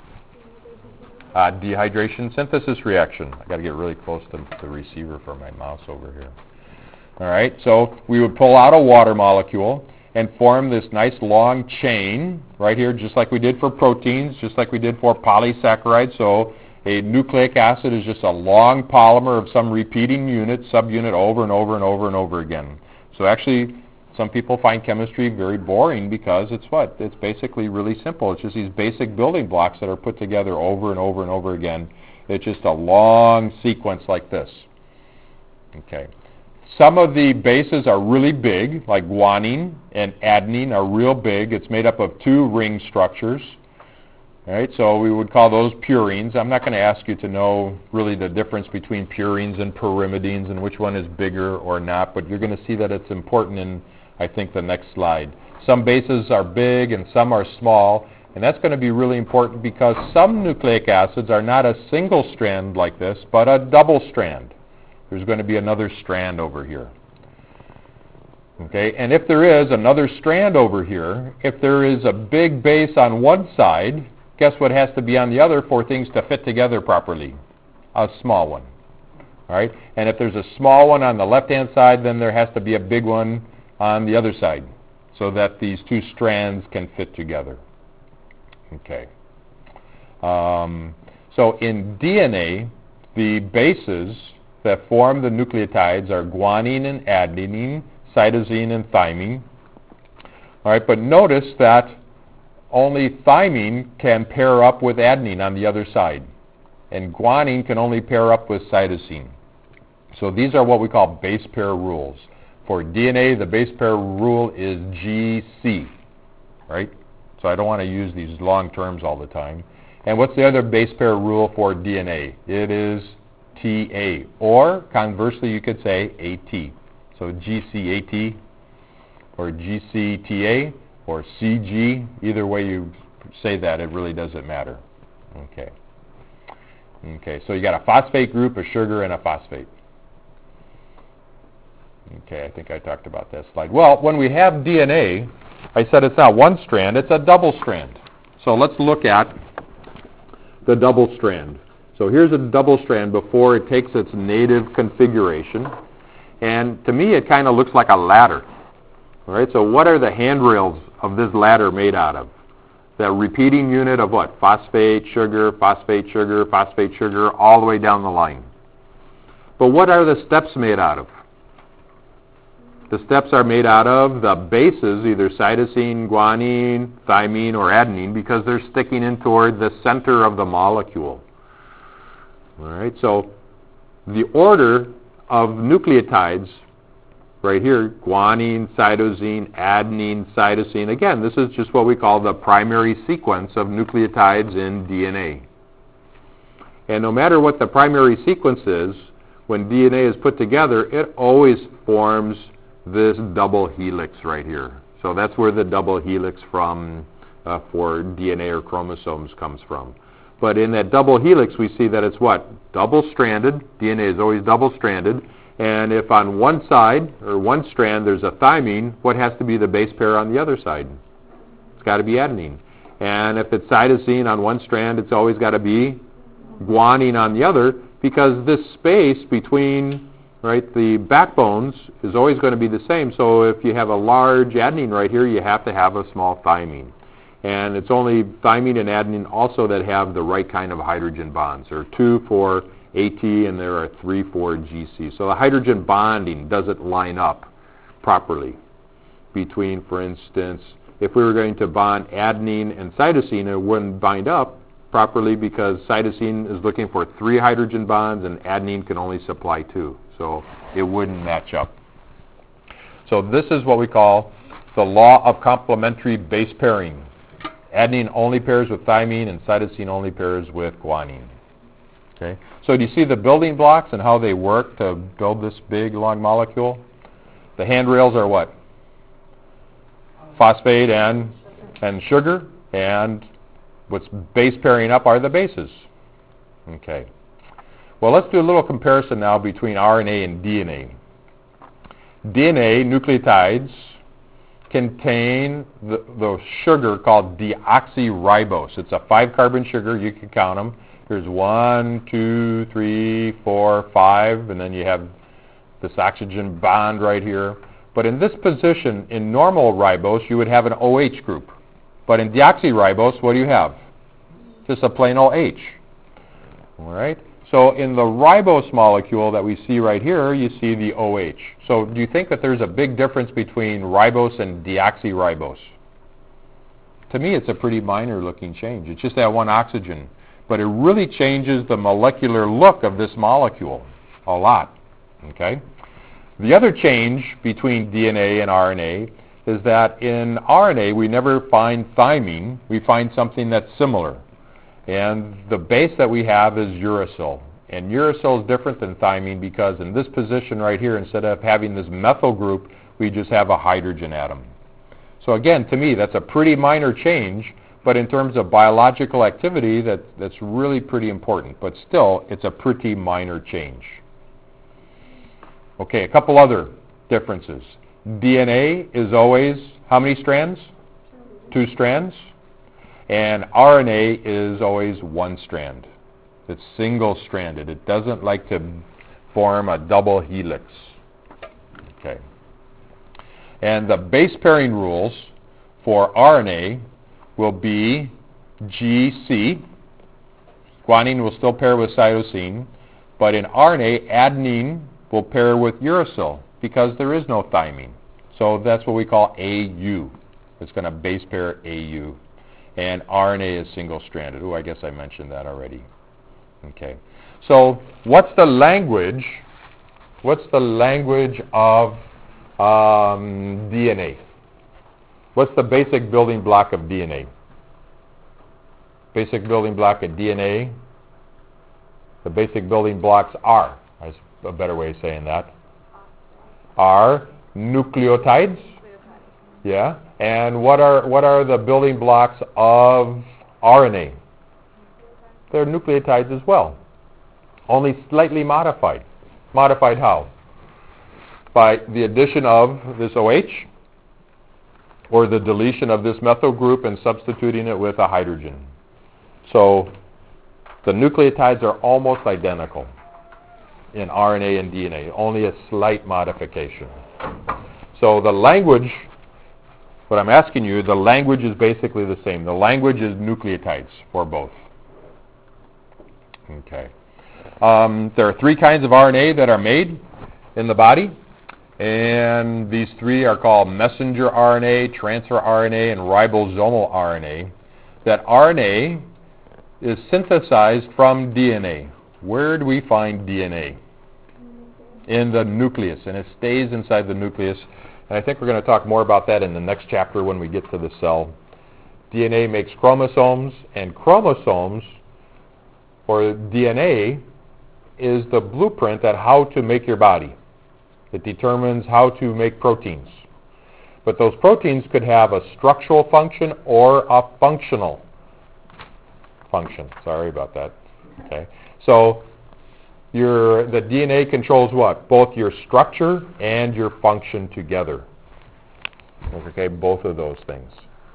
Dehydration synthesis reaction. I've got to get really close to the receiver for my mouse over here. All right, so we would pull out a water molecule and form this nice long chain right here, just like we did for proteins, just like we did for polysaccharides. So a nucleic acid is just a long polymer of some repeating unit, subunit over and over and over and over again. So actually, some people find chemistry very boring because it's what? It's basically really simple. It's just these basic building blocks that are put together over and over and over again. It's just a long sequence like this. Okay. Some of the bases are really big, like guanine and adenine are real big. It's made up of 2 ring structures. All right, so we would call those purines. I'm not going to ask you to know really the difference between purines and pyrimidines and which one is bigger or not, but you're going to see that it's important in, I think, the next slide. Some bases are big and some are small, and that's going to be really important because some nucleic acids are not a single strand like this, but a double strand. There's going to be another strand over here. Okay, and if there is another strand over here, if there is a big base on one side, guess what has to be on the other for things to fit together properly? A small one. All right, and if there's a small one on the left-hand side, then there has to be a big one on the other side so that these 2 strands can fit together. Okay. So in DNA, the bases that form the nucleotides are guanine and adenine, cytosine and thymine. All right, but notice that only thymine can pair up with adenine on the other side, and guanine can only pair up with cytosine. So these are what we call base pair rules. For DNA, the base pair rule is GC, right? So I don't want to use these long terms all the time. And what's the other base pair rule for DNA? It is TA, or conversely you could say AT. So GCAT, or GCTA, or CG, either way you say that, it really doesn't matter. Okay. Okay, so you got a phosphate group, a sugar, and a phosphate. Okay, I think I talked about that slide. Well, when we have DNA, I said it's not one strand, it's a double strand. So let's look at the double strand. So here's a double strand before it takes its native configuration. And to me, it kind of looks like a ladder. All right, so what are the handrails of this ladder made out of? that repeating unit of what? Phosphate, sugar, phosphate, sugar, phosphate, sugar, all the way down the line. But what are the steps made out of? The steps are made out of the bases, either cytosine, guanine, thymine, or adenine, because they're sticking in toward the center of the molecule. All right, so the order of nucleotides, right here, guanine, cytosine, adenine, cytosine. Again, this is just what we call the primary sequence of nucleotides in DNA. And no matter what the primary sequence is, when DNA is put together, it always forms this double helix right here. So that's where the double helix for DNA or chromosomes comes from. But in that double helix, we see that it's what? Double-stranded. DNA is always double-stranded. And if on one side, or one strand, there's a thymine, what has to be the base pair on the other side? It's got to be adenine. And if it's cytosine on one strand, it's always got to be guanine on the other, because this space between, right, the backbones is always going to be the same. So if you have a large adenine right here, you have to have a small thymine. And it's only thymine and adenine also that have the right kind of hydrogen bonds. There are 2 for AT and there are 3 for GC. So the hydrogen bonding doesn't line up properly between, for instance, if we were going to bond adenine and cytosine, it wouldn't bind up properly because cytosine is looking for 3 hydrogen bonds and adenine can only supply 2. So it wouldn't match up. So this is what we call the law of complementary base pairing. Adenine only pairs with thymine and cytosine only pairs with guanine. Okay? So do you see the building blocks and how they work to build this big long molecule? The handrails are what? Phosphate and sugar, and what's base pairing up are the bases. Okay. Well, let's do a little comparison now between RNA and DNA. DNA nucleotides contain the sugar called deoxyribose. It's a 5-carbon sugar. You can count them. There's 1, 2, 3, 4, 5, and then you have this oxygen bond right here. But in this position, in normal ribose, you would have an OH group. But in deoxyribose, what do you have? Just a plain old H. All right? So in the ribose molecule that we see right here, you see the OH. So do you think that there's a big difference between ribose and deoxyribose? To me, it's a pretty minor looking change. It's just that one oxygen. But it really changes the molecular look of this molecule a lot. Okay? The other change between DNA and RNA is that in RNA, we never find thymine. We find something that's similar. And the base that we have is uracil. And uracil is different than thymine because in this position right here, instead of having this methyl group, we just have a hydrogen atom. So again, to me, that's a pretty minor change, but in terms of biological activity, that's really pretty important. But still, it's a pretty minor change. Okay, a couple other differences. DNA is always how many strands? 2 strands. And RNA is always 1 strand. It's single-stranded. It doesn't like to form a double helix. Okay. And the base pairing rules for RNA will be GC. Guanine will still pair with cytosine. But in RNA, adenine will pair with uracil because there is no thymine. So that's what we call AU. It's going to base pair AU. And RNA is single-stranded. Oh, I guess I mentioned that already. Okay. So what's the language? What's the language of DNA? What's the basic building block of DNA? Basic building block of DNA. The basic building blocks are, that's a better way of saying that, are nucleotides. Yeah. And what are the building blocks of RNA? They're nucleotides as well, only slightly modified. Modified how? By the addition of this OH or the deletion of this methyl group and substituting it with a hydrogen. So the nucleotides are almost identical in RNA and DNA, only a slight modification. So the language But I'm asking you, the language is basically the same. The language is nucleotides for both. Okay. There are 3 kinds of RNA that are made in the body, and these 3 are called messenger RNA, transfer RNA, and ribosomal RNA. That RNA is synthesized from DNA. Where do we find DNA? In the nucleus, and it stays inside the nucleus. And I think we're going to talk more about that in the next chapter when we get to the cell. DNA makes chromosomes, and chromosomes, or DNA, is the blueprint at how to make your body. It determines how to make proteins. But those proteins could have a structural function or a functional function. Sorry about that. Okay. So the DNA controls what? Both your structure and your function together. Okay, both of those things.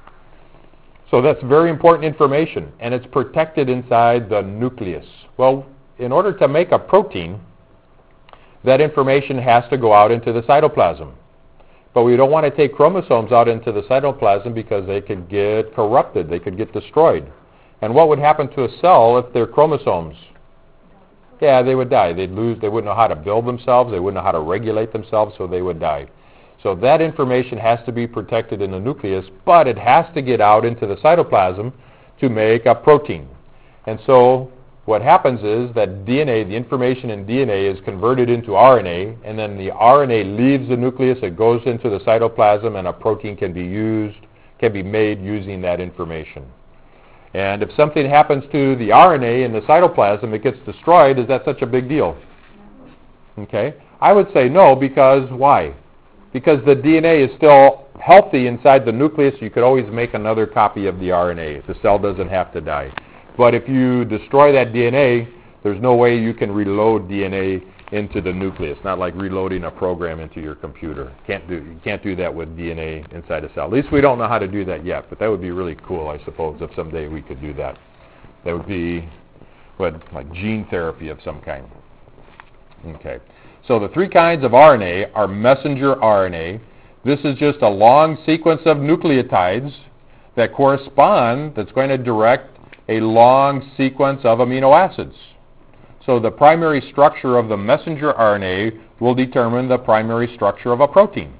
So that's very important information, and it's protected inside the nucleus. Well, in order to make a protein, that information has to go out into the cytoplasm. But we don't want to take chromosomes out into the cytoplasm because they could get corrupted, they could get destroyed. And what would happen to a cell if their chromosomes? Yeah, they would die. They'd lose, they wouldn't know how to build themselves, they wouldn't know how to regulate themselves, so they would die. So that information has to be protected in the nucleus, but it has to get out into the cytoplasm to make a protein. And so what happens is that DNA, the information in DNA is converted into RNA, and then the RNA leaves the nucleus, it goes into the cytoplasm, and a protein can be made using that information. And if something happens to the RNA in the cytoplasm, it gets destroyed, is that such a big deal? Okay? I would say no, because why? Because the DNA is still healthy inside the nucleus. You could always make another copy of the RNA. The cell doesn't have to die. But if you destroy that DNA, there's no way you can reload DNA into the nucleus. Not like reloading a program into your computer. You can't do that with DNA inside a cell. At least we don't know how to do that yet, but that would be really cool, I suppose, if someday we could do that. That would be like gene therapy of some kind. Okay. So the 3 kinds of RNA are messenger RNA. This is just a long sequence of nucleotides that correspond, that's going to direct a long sequence of amino acids. So the primary structure of the messenger RNA will determine the primary structure of a protein.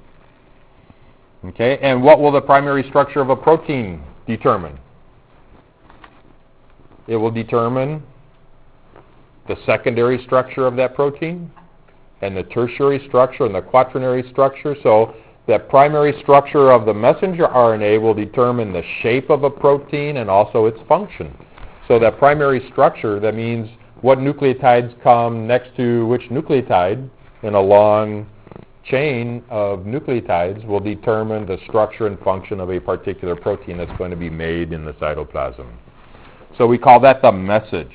Okay, and what will the primary structure of a protein determine? It will determine the secondary structure of that protein, and the tertiary structure and the quaternary structure. So the primary structure of the messenger RNA will determine the shape of a protein and also its function. So that primary structure, that means what nucleotides come next to which nucleotide in a long chain of nucleotides will determine the structure and function of a particular protein that's going to be made in the cytoplasm. So we call that the message.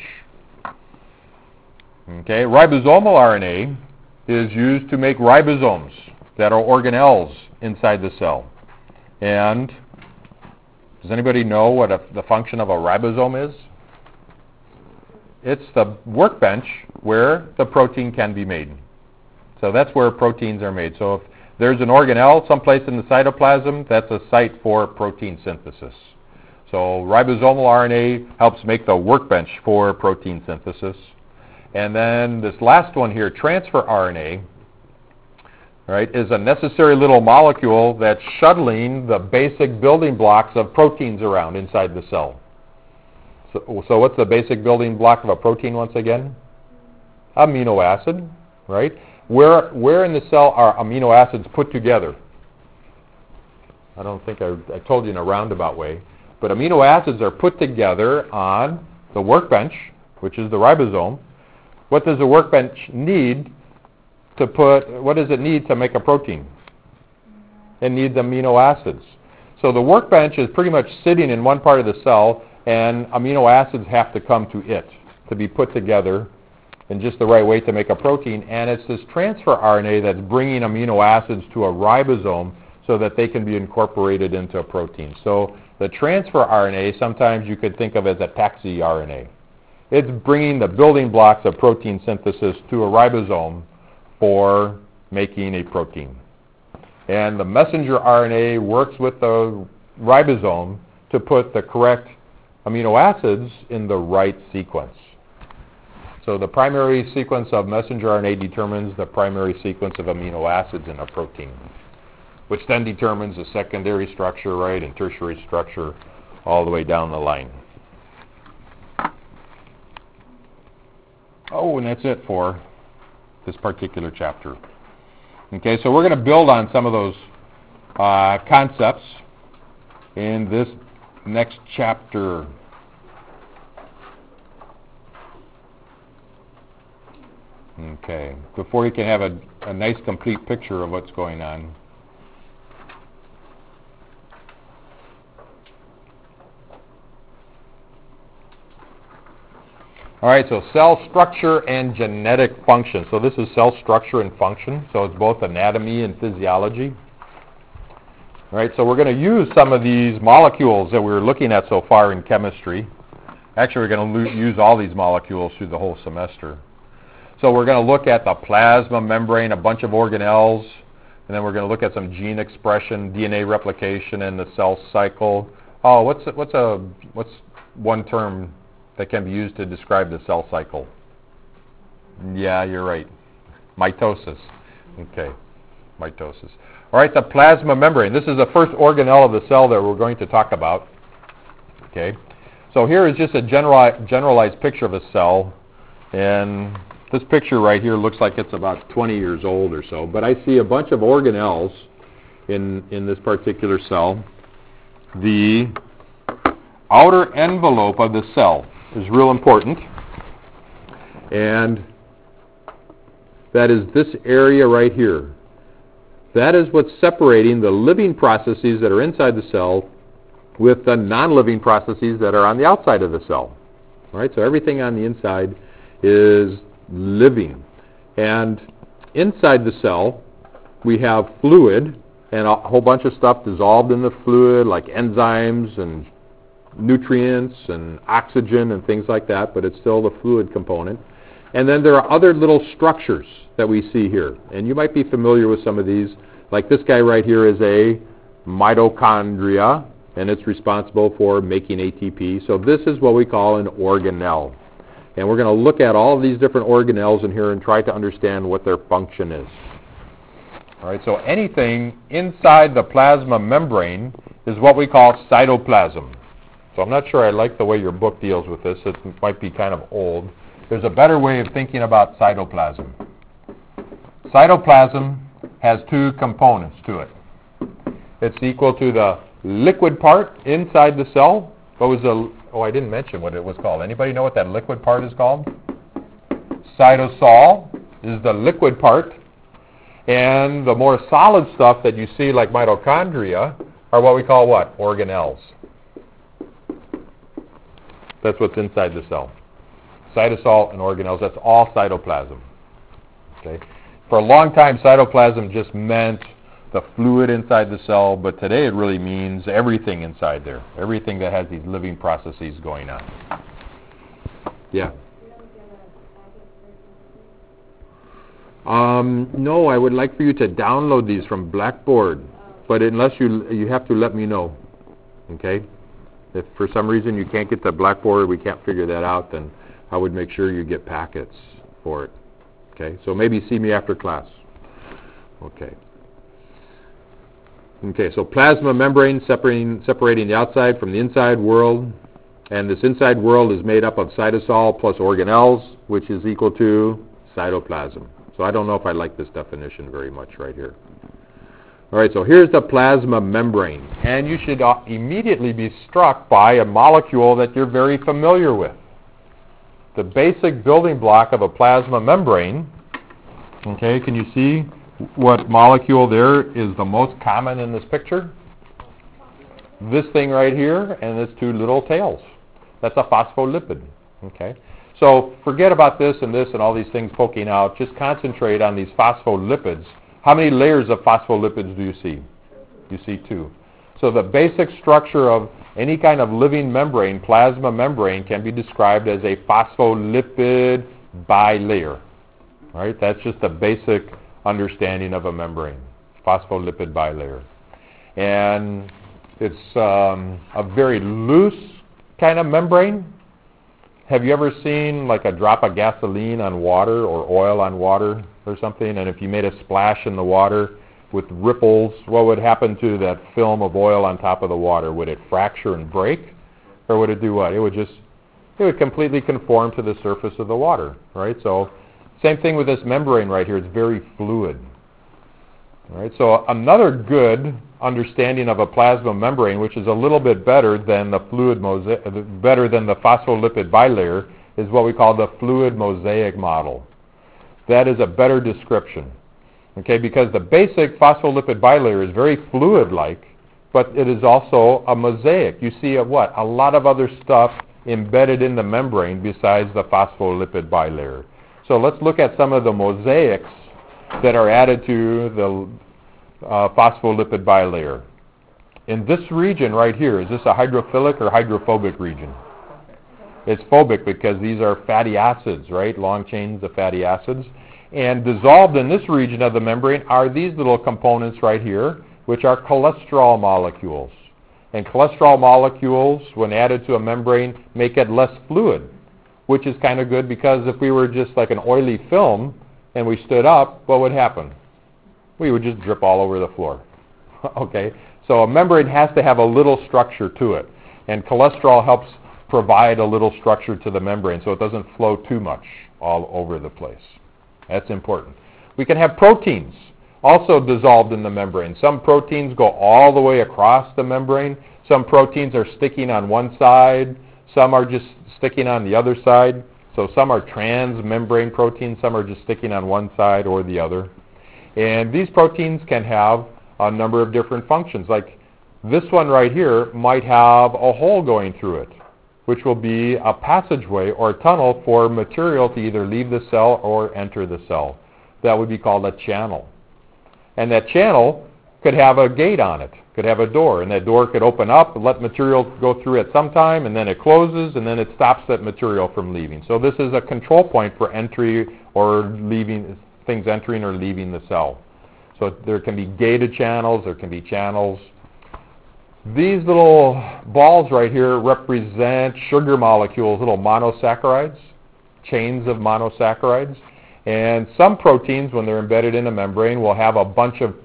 Okay, ribosomal RNA is used to make ribosomes that are organelles inside the cell. And does anybody know what the function of a ribosome is? It's the workbench where the protein can be made. So that's where proteins are made. So if there's an organelle someplace in the cytoplasm, that's a site for protein synthesis. So ribosomal RNA helps make the workbench for protein synthesis. And then this last one here, transfer RNA, right, is a necessary little molecule that's shuttling the basic building blocks of proteins around inside the cell. So what's the basic building block of a protein once again? Amino acid, right? Where in the cell are amino acids put together? I don't think I told you in a roundabout way. But amino acids are put together on the workbench, which is the ribosome. What does the workbench need what does it need to make a protein? It needs amino acids. So the workbench is pretty much sitting in one part of the cell, and amino acids have to come to it to be put together in just the right way to make a protein. And it's this transfer RNA that's bringing amino acids to a ribosome so that they can be incorporated into a protein. So the transfer RNA, sometimes you could think of as a taxi RNA. It's bringing the building blocks of protein synthesis to a ribosome for making a protein. And the messenger RNA works with the ribosome to put the correct amino acids in the right sequence. So the primary sequence of messenger RNA determines the primary sequence of amino acids in a protein, which then determines the secondary structure, right, and tertiary structure all the way down the line. Oh, and that's it for this particular chapter. Okay, so we're going to build on some of those concepts in this next chapter. Okay, before you can have a nice complete picture of what's going on. All right, so cell structure and genetic function. So this is cell structure and function, so it's both anatomy and physiology. All right, so we're going to use some of these molecules that we were looking at so far in chemistry. Actually, we're going to use all these molecules through the whole semester. So we're going to look at the plasma membrane, a bunch of organelles, and then we're going to look at some gene expression, DNA replication, and the cell cycle. Oh, what's one term that can be used to describe the cell cycle? Yeah, you're right. Mitosis. Okay, mitosis. All right, the plasma membrane. This is the first organelle of the cell that we're going to talk about. Okay, so here is just a generalized picture of a cell, and this picture right here looks like it's about 20 years old or so, but I see a bunch of organelles in this particular cell. The outer envelope of the cell is real important, and that is this area right here. That is what's separating the living processes that are inside the cell with the non-living processes that are on the outside of the cell. All right, so everything on the inside is living. And inside the cell, we have fluid and a whole bunch of stuff dissolved in the fluid, like enzymes and nutrients and oxygen and things like that, but it's still the fluid component. And then there are other little structures that we see here. And you might be familiar with some of these. Like this guy right here is a mitochondria, and it's responsible for making ATP. So this is what we call an organelle. And we're going to look at all of these different organelles in here and try to understand what their function is. All right, so anything inside the plasma membrane is what we call cytoplasm. So I'm not sure I like the way your book deals with this. It might be kind of old. There's a better way of thinking about cytoplasm. Cytoplasm has two components to it. It's equal to the liquid part inside the cell. What was the... Oh, I didn't mention what it was called. Anybody know what that liquid part is called? Cytosol is the liquid part. And the more solid stuff that you see, like mitochondria, are what we call what? Organelles. That's what's inside the cell. Cytosol and organelles, that's all cytoplasm. Okay. For a long time, cytoplasm just meant the fluid inside the cell, but today it really means everything inside there, everything that has these living processes going on. Yeah? No, I would like for you to download these from Blackboard, but unless you have to let me know, okay? If for some reason you can't get to Blackboard, we can't figure that out, then I would make sure you get packets for it, okay? So maybe see me after class. Okay. Okay, so plasma membrane separating the outside from the inside world, and this inside world is made up of cytosol plus organelles, which is equal to cytoplasm. So I don't know if I like this definition very much right here. All right, so here's the plasma membrane, and you should immediately be struck by a molecule that you're very familiar with. The basic building block of a plasma membrane, okay, can you see what molecule there is the most common in this picture? This thing right here and its two little tails. That's a phospholipid. Okay, so forget about this and all these things poking out. Just concentrate on these phospholipids. How many layers of phospholipids do you see? You see two. So the basic structure of any kind of living membrane, plasma membrane, can be described as a phospholipid bilayer. Right? That's just the basic understanding of a membrane. phospholipid bilayer. And it's a very loose kind of membrane. Have you ever seen like a drop of gasoline on water or oil on water or something? And if you made a splash in the water with ripples, what would happen to that film of oil on top of the water? Would it fracture and break? Or would it do what? It would completely conform to the surface of the water, right? So same thing with this membrane right here. It's very fluid. All right, so another good understanding of a plasma membrane, which is a little bit better than the better than the phospholipid bilayer, is what we call the fluid mosaic model. That is a better description, okay? Because the basic phospholipid bilayer is very fluid-like, but it is also a mosaic. You see a lot of other stuff embedded in the membrane besides the phospholipid bilayer. So let's look at some of the mosaics that are added to the phospholipid bilayer. In this region right here, is this a hydrophilic or hydrophobic region? It's phobic because these are fatty acids, right? Long chains of fatty acids. And dissolved in this region of the membrane are these little components right here, which are cholesterol molecules. And cholesterol molecules, when added to a membrane, make it less fluid, which is kind of good because if we were just like an oily film and we stood up, what would happen? We would just drip all over the floor. Okay? So a membrane has to have a little structure to it. And cholesterol helps provide a little structure to the membrane so it doesn't flow too much all over the place. That's important. We can have proteins also dissolved in the membrane. Some proteins go all the way across the membrane. Some proteins are sticking on one side. Some are just sticking on the other side. So some are transmembrane proteins. Some are just sticking on one side or the other. And these proteins can have a number of different functions. Like this one right here might have a hole going through it, which will be a passageway or a tunnel for material to either leave the cell or enter the cell. That would be called a channel. And that channel could have a gate on it, could have a door, and that door could open up and let material go through at some time, and then it closes, and then it stops that material from leaving. So this is a control point for entry or leaving, things entering or leaving the cell. So there can be gated channels, there can be channels. These little balls right here represent sugar molecules, little monosaccharides, chains of monosaccharides. And some proteins, when they're embedded in a membrane, will have a bunch of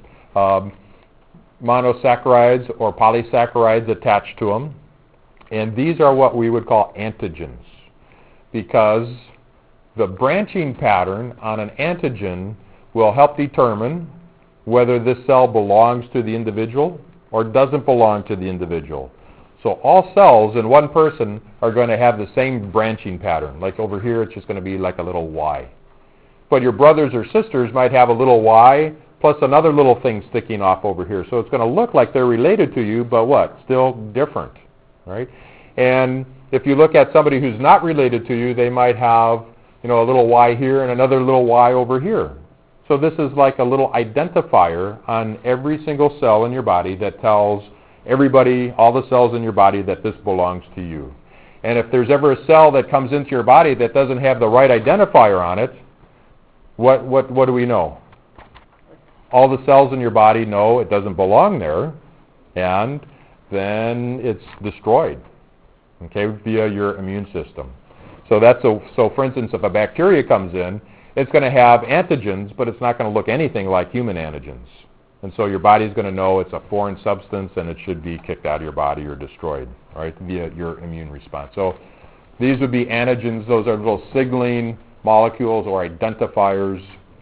monosaccharides or polysaccharides attached to them. And these are what we would call antigens, because the branching pattern on an antigen will help determine whether this cell belongs to the individual or doesn't belong to the individual. So all cells in one person are going to have the same branching pattern. Like over here, it's just going to be like a little Y. But your brothers or sisters might have a little Y plus another little thing sticking off over here. So it's going to look like they're related to you, but what? Still different, right? And if you look at somebody who's not related to you, they might have, a little Y here and another little Y over here. So this is like a little identifier on every single cell in your body that tells everybody, all the cells in your body, that this belongs to you. And if there's ever a cell that comes into your body that doesn't have the right identifier on it, what do we know? All the cells in your body know it doesn't belong there, and then it's destroyed, okay, via your immune system. So so for instance, if a bacteria comes in, it's going to have antigens, but it's not going to look anything like human antigens. And so your body's going to know it's a foreign substance and it should be kicked out of your body or destroyed, right, via your immune response. So these would be antigens. Those are little signaling molecules or identifiers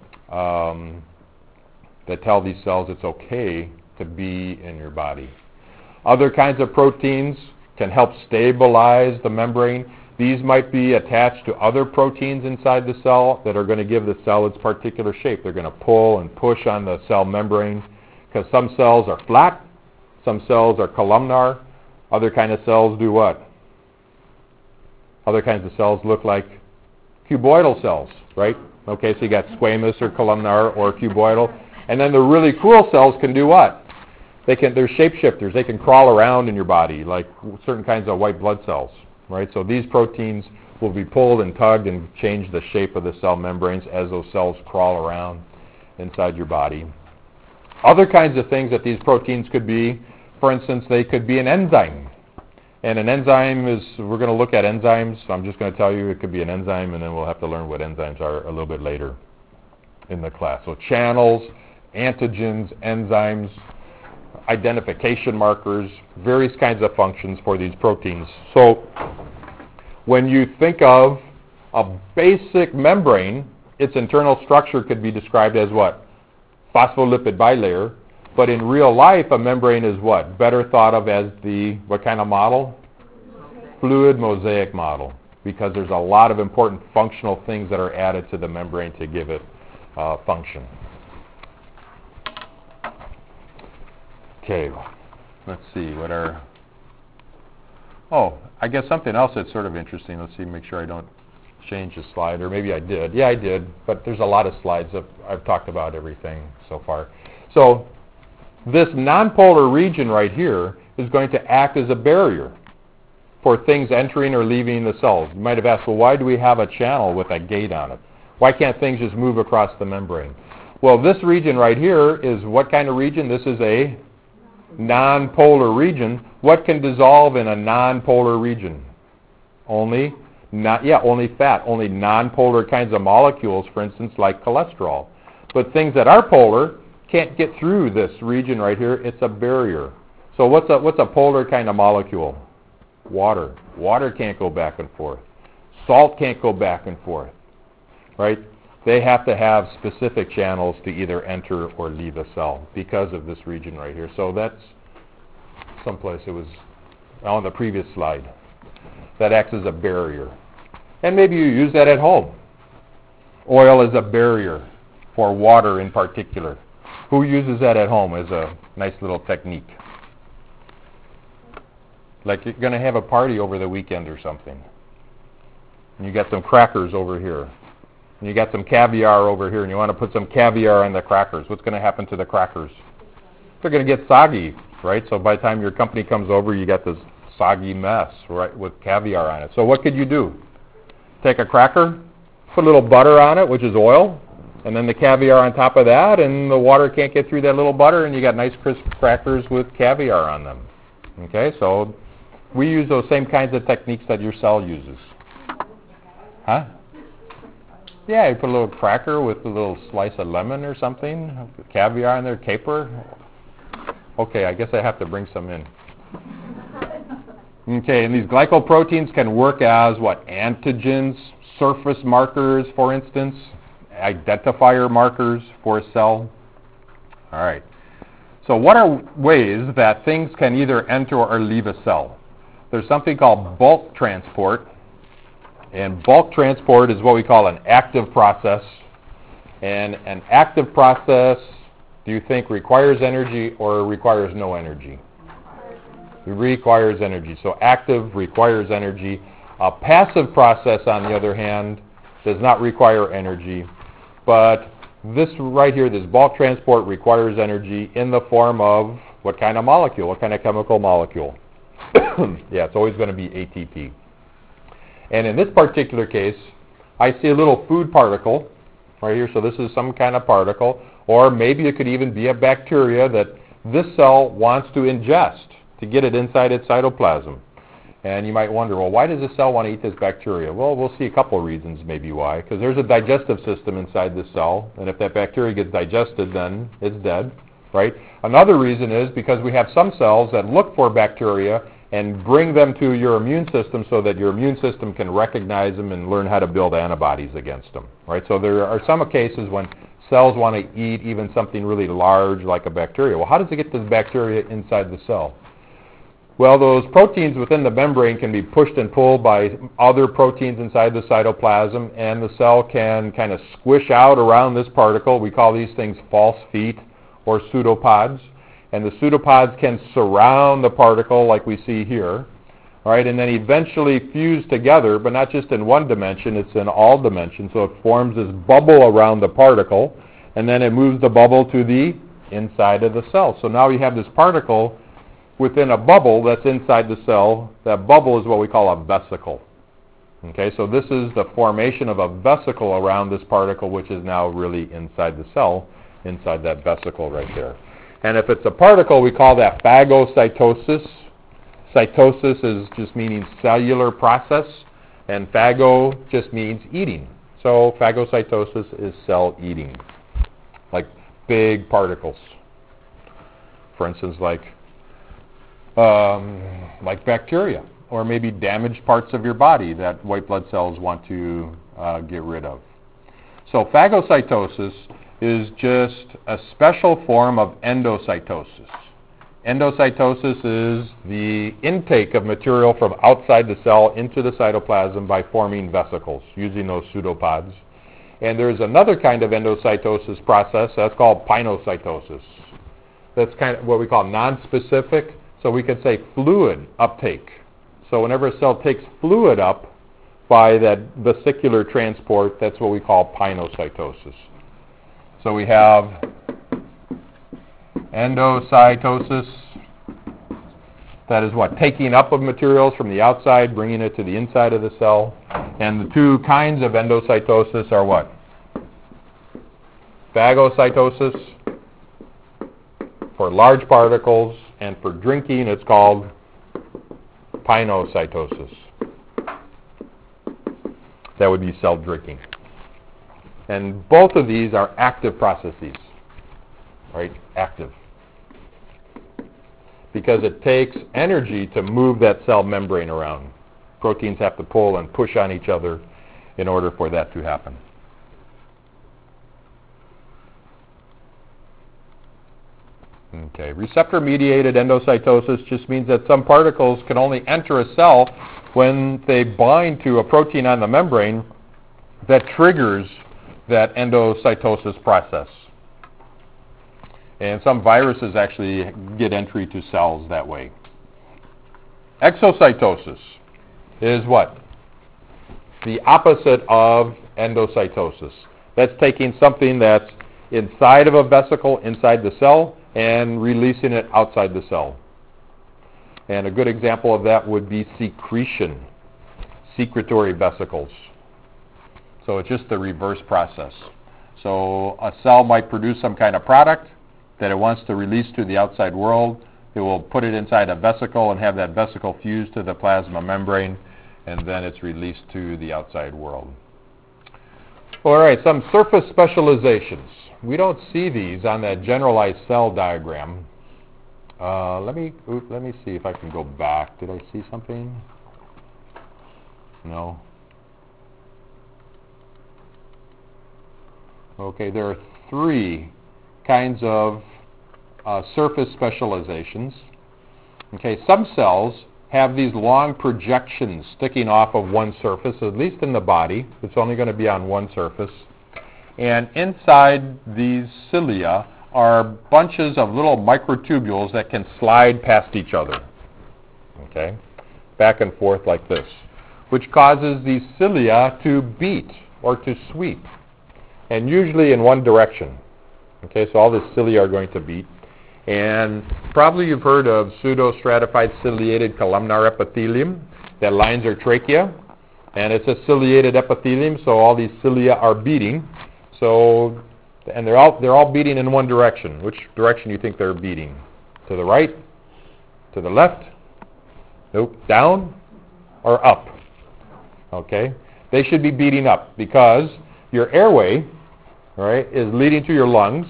that tell these cells it's okay to be in your body. Other kinds of proteins can help stabilize the membrane. These might be attached to other proteins inside the cell that are going to give the cell its particular shape. They're going to pull and push on the cell membrane because some cells are flat, some cells are columnar. Other kind of cells do what? Other kinds of cells look like cuboidal cells, right? Okay, so you got squamous or columnar or cuboidal. And then the really cool cells can do what? They're shapeshifters. They can crawl around in your body like certain kinds of white blood cells, right? So these proteins will be pulled and tugged and change the shape of the cell membranes as those cells crawl around inside your body. Other kinds of things that these proteins could be, for instance, they could be an enzyme. And an enzyme is, we're going to look at enzymes. So I'm just going to tell you it could be an enzyme, and then we'll have to learn what enzymes are a little bit later in the class. So channels, antigens, enzymes, identification markers, various kinds of functions for these proteins. So when you think of a basic membrane, its internal structure could be described as what? Phospholipid bilayer. But in real life, a membrane is what? Better thought of as the, what kind of model? Fluid mosaic model. Because there's a lot of important functional things that are added to the membrane to give it function. Okay, let's see, what are... Oh, I guess something else that's sort of interesting. Let's see, make sure I don't change the slide, or maybe I did. Yeah, I did, but there's a lot of slides that I've talked about everything so far. So this nonpolar region right here is going to act as a barrier for things entering or leaving the cells. You might have asked, well, why do we have a channel with a gate on it? Why can't things just move across the membrane? Well, this region right here is what kind of region? This is a nonpolar region. What can dissolve in a nonpolar region? Only fat, only nonpolar kinds of molecules, for instance, like cholesterol. But things that are polar can't get through this region right here. It's a barrier. So what's a polar kind of molecule? Water. Water can't go back and forth. Salt can't go back and forth, right? They have to have specific channels to either enter or leave a cell because of this region right here. So that's someplace, it was on the previous slide. That acts as a barrier. And maybe you use that at home. Oil is a barrier for water in particular. Who uses that at home as a nice little technique? Like you're going to have a party over the weekend or something. And you got some crackers over here. And you got some caviar over here, and you want to put some caviar on the crackers. What's going to happen to the crackers? They're going to get soggy, right? So by the time your company comes over, you got this soggy mess, right, with caviar on it. So what could you do? Take a cracker, put a little butter on it, which is oil, and then the caviar on top of that, and the water can't get through that little butter, and you got nice crisp crackers with caviar on them. Okay, so we use those same kinds of techniques that your cell uses. Huh? Yeah, you put a little cracker with a little slice of lemon or something, caviar in there, caper. Okay, I guess I have to bring some in. Okay, and these glycoproteins can work as what? Antigens, surface markers, for instance, identifier markers for a cell. All right. So what are ways that things can either enter or leave a cell? There's something called bulk transport. And bulk transport is what we call an active process. And an active process, do you think requires energy or requires no energy? It requires energy. So active requires energy. A passive process, on the other hand, does not require energy. But this right here, this bulk transport requires energy in the form of what kind of molecule? What kind of chemical molecule? Yeah, it's always going to be ATP. And in this particular case, I see a little food particle right here. So this is some kind of particle. Or maybe it could even be a bacteria that this cell wants to ingest to get it inside its cytoplasm. And you might wonder, well, why does the cell want to eat this bacteria? Well, we'll see a couple of reasons maybe why. Because there's a digestive system inside the cell, and if that bacteria gets digested, then it's dead, right? Another reason is because we have some cells that look for bacteria and bring them to your immune system so that your immune system can recognize them and learn how to build antibodies against them, right? So there are some cases when cells want to eat even something really large like a bacteria. Well, how does it get this bacteria inside the cell? Well, those proteins within the membrane can be pushed and pulled by other proteins inside the cytoplasm, and the cell can kind of squish out around this particle. We call these things false feet or pseudopods. And the pseudopods can surround the particle like we see here, all right, and then eventually fuse together, but not just in one dimension, it's in all dimensions. So it forms this bubble around the particle, and then it moves the bubble to the inside of the cell. So now you have this particle within a bubble that's inside the cell. That bubble is what we call a vesicle. Okay, so this is the formation of a vesicle around this particle, which is now really inside the cell, inside that vesicle right there. And if it's a particle, we call that phagocytosis. Cytosis is just meaning cellular process, and phago just means eating. So phagocytosis is cell eating, like big particles. For instance, like bacteria, or maybe damaged parts of your body that white blood cells want to get rid of. So phagocytosis is just a special form of endocytosis. Endocytosis is the intake of material from outside the cell into the cytoplasm by forming vesicles, using those pseudopods. And there's another kind of endocytosis process that's called pinocytosis. That's kind of what we call nonspecific. So we could say fluid uptake. So whenever a cell takes fluid up by that vesicular transport, that's what we call pinocytosis. So we have endocytosis, that is what? Taking up of materials from the outside, bringing it to the inside of the cell. And the two kinds of endocytosis are what? Phagocytosis for large particles, and for drinking it's called pinocytosis. That would be cell drinking. And both of these are active processes, right? Active. Because it takes energy to move that cell membrane around. Proteins have to pull and push on each other in order for that to happen. Okay, receptor-mediated endocytosis just means that some particles can only enter a cell when they bind to a protein on the membrane that triggers that endocytosis process. And some viruses actually get entry to cells that way. Exocytosis is what? The opposite of endocytosis. That's taking something that's inside of a vesicle, inside the cell, and releasing it outside the cell. And a good example of that would be secretion, secretory vesicles. So it's just the reverse process. So a cell might produce some kind of product that it wants to release to the outside world. It will put it inside a vesicle and have that vesicle fuse to the plasma membrane, and then it's released to the outside world. All right, some surface specializations. We don't see these on that generalized cell diagram. Let me see if I can go back. Did I see something? No. Okay, there are three kinds of surface specializations. Okay, some cells have these long projections sticking off of one surface, at least in the body. It's only going to be on one surface. And inside these cilia are bunches of little microtubules that can slide past each other. Okay, back and forth like this, which causes these cilia to beat or to sweep, and usually in one direction. Okay, so all the cilia are going to beat. And probably you've heard of pseudostratified ciliated columnar epithelium that lines our trachea. And it's a ciliated epithelium, so all these cilia are beating. So, and they're all beating in one direction. Which direction do you think they're beating? To the right? To the left? Nope. Down? Or up? Okay. They should be beating up because your airway, right, is leading to your lungs.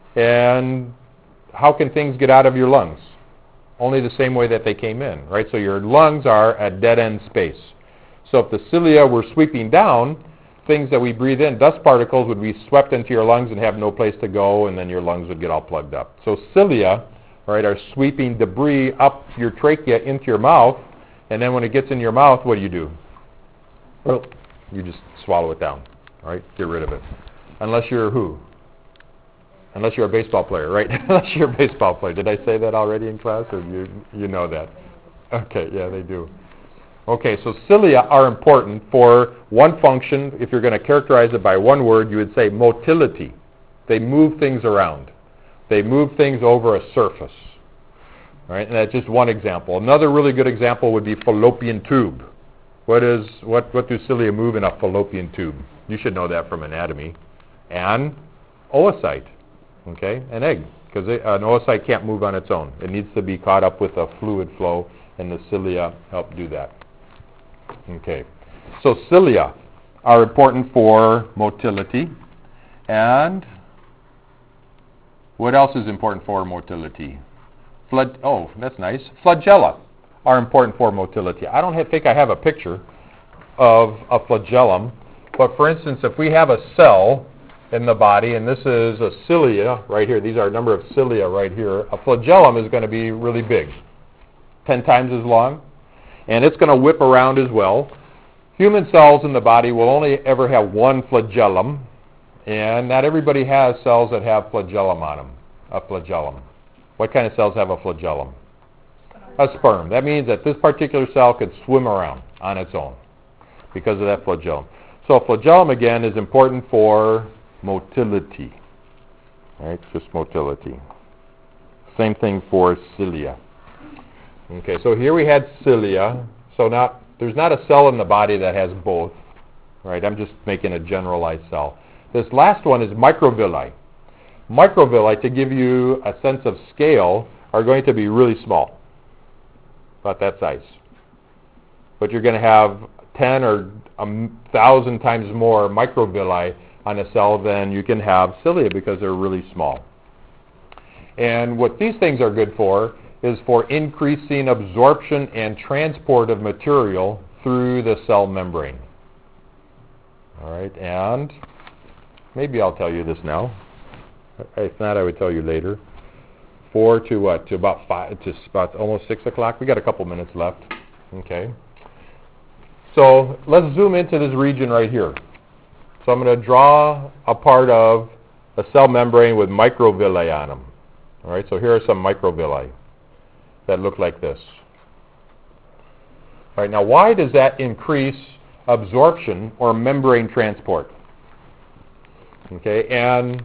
And how can things get out of your lungs? Only the same way that they came in, right? So your lungs are at dead-end space. So if the cilia were sweeping down, things that we breathe in, dust particles, would be swept into your lungs and have no place to go, and then your lungs would get all plugged up. So cilia, right, are sweeping debris up your trachea into your mouth, and then when it gets in your mouth, what do? Well, you just swallow it down, right? Get rid of it. Unless you're who? Unless you're a baseball player, right? Unless you're a baseball player. Did I say that already in class, or you know that? Okay, yeah, they do. Okay, so cilia are important for one function. If you're going to characterize it by one word, you would say motility. They move things around. They move things over a surface. Right? And that's just one example. Another really good example would be fallopian tube. What do cilia move in a fallopian tube? You should know that from anatomy. An oocyte. Okay, an egg. because an oocyte can't move on its own. It needs to be caught up with a fluid flow, and the cilia help do that. Okay, so cilia are important for motility. And what else is important for motility? Oh, that's nice. Flagella are important for motility. I don't think I have a picture of a flagellum, but for instance, if we have a cell in the body, and this is a cilia right here, these are a number of cilia right here, a flagellum is going to be really big, 10 times as long, and it's going to whip around as well. Human cells in the body will only ever have one flagellum, and not everybody has cells that have flagellum on them, a flagellum. What kind of cells have a flagellum? A sperm. That means that this particular cell could swim around on its own because of that flagellum. So a flagellum, again, is important for motility. Right? Just motility. Same thing for cilia. Okay, so here we had cilia. So there's not a cell in the body that has both. Right? I'm just making a generalized cell. This last one is microvilli. Microvilli, to give you a sense of scale, are going to be really small, about that size. But you're going to have 10 or 1,000 times more microvilli on a cell than you can have cilia because they're really small. And what these things are good for is for increasing absorption and transport of material through the cell membrane. All right, and maybe I'll tell you this now. If not, I would tell you later. 4 to what? To about 5, to about almost 6 o'clock. We got a couple minutes left. Okay. So let's zoom into this region right here. So I'm going to draw a part of a cell membrane with microvilli on them. All right. So here are some microvilli that look like this. All right. Now, why does that increase absorption or membrane transport? Okay, and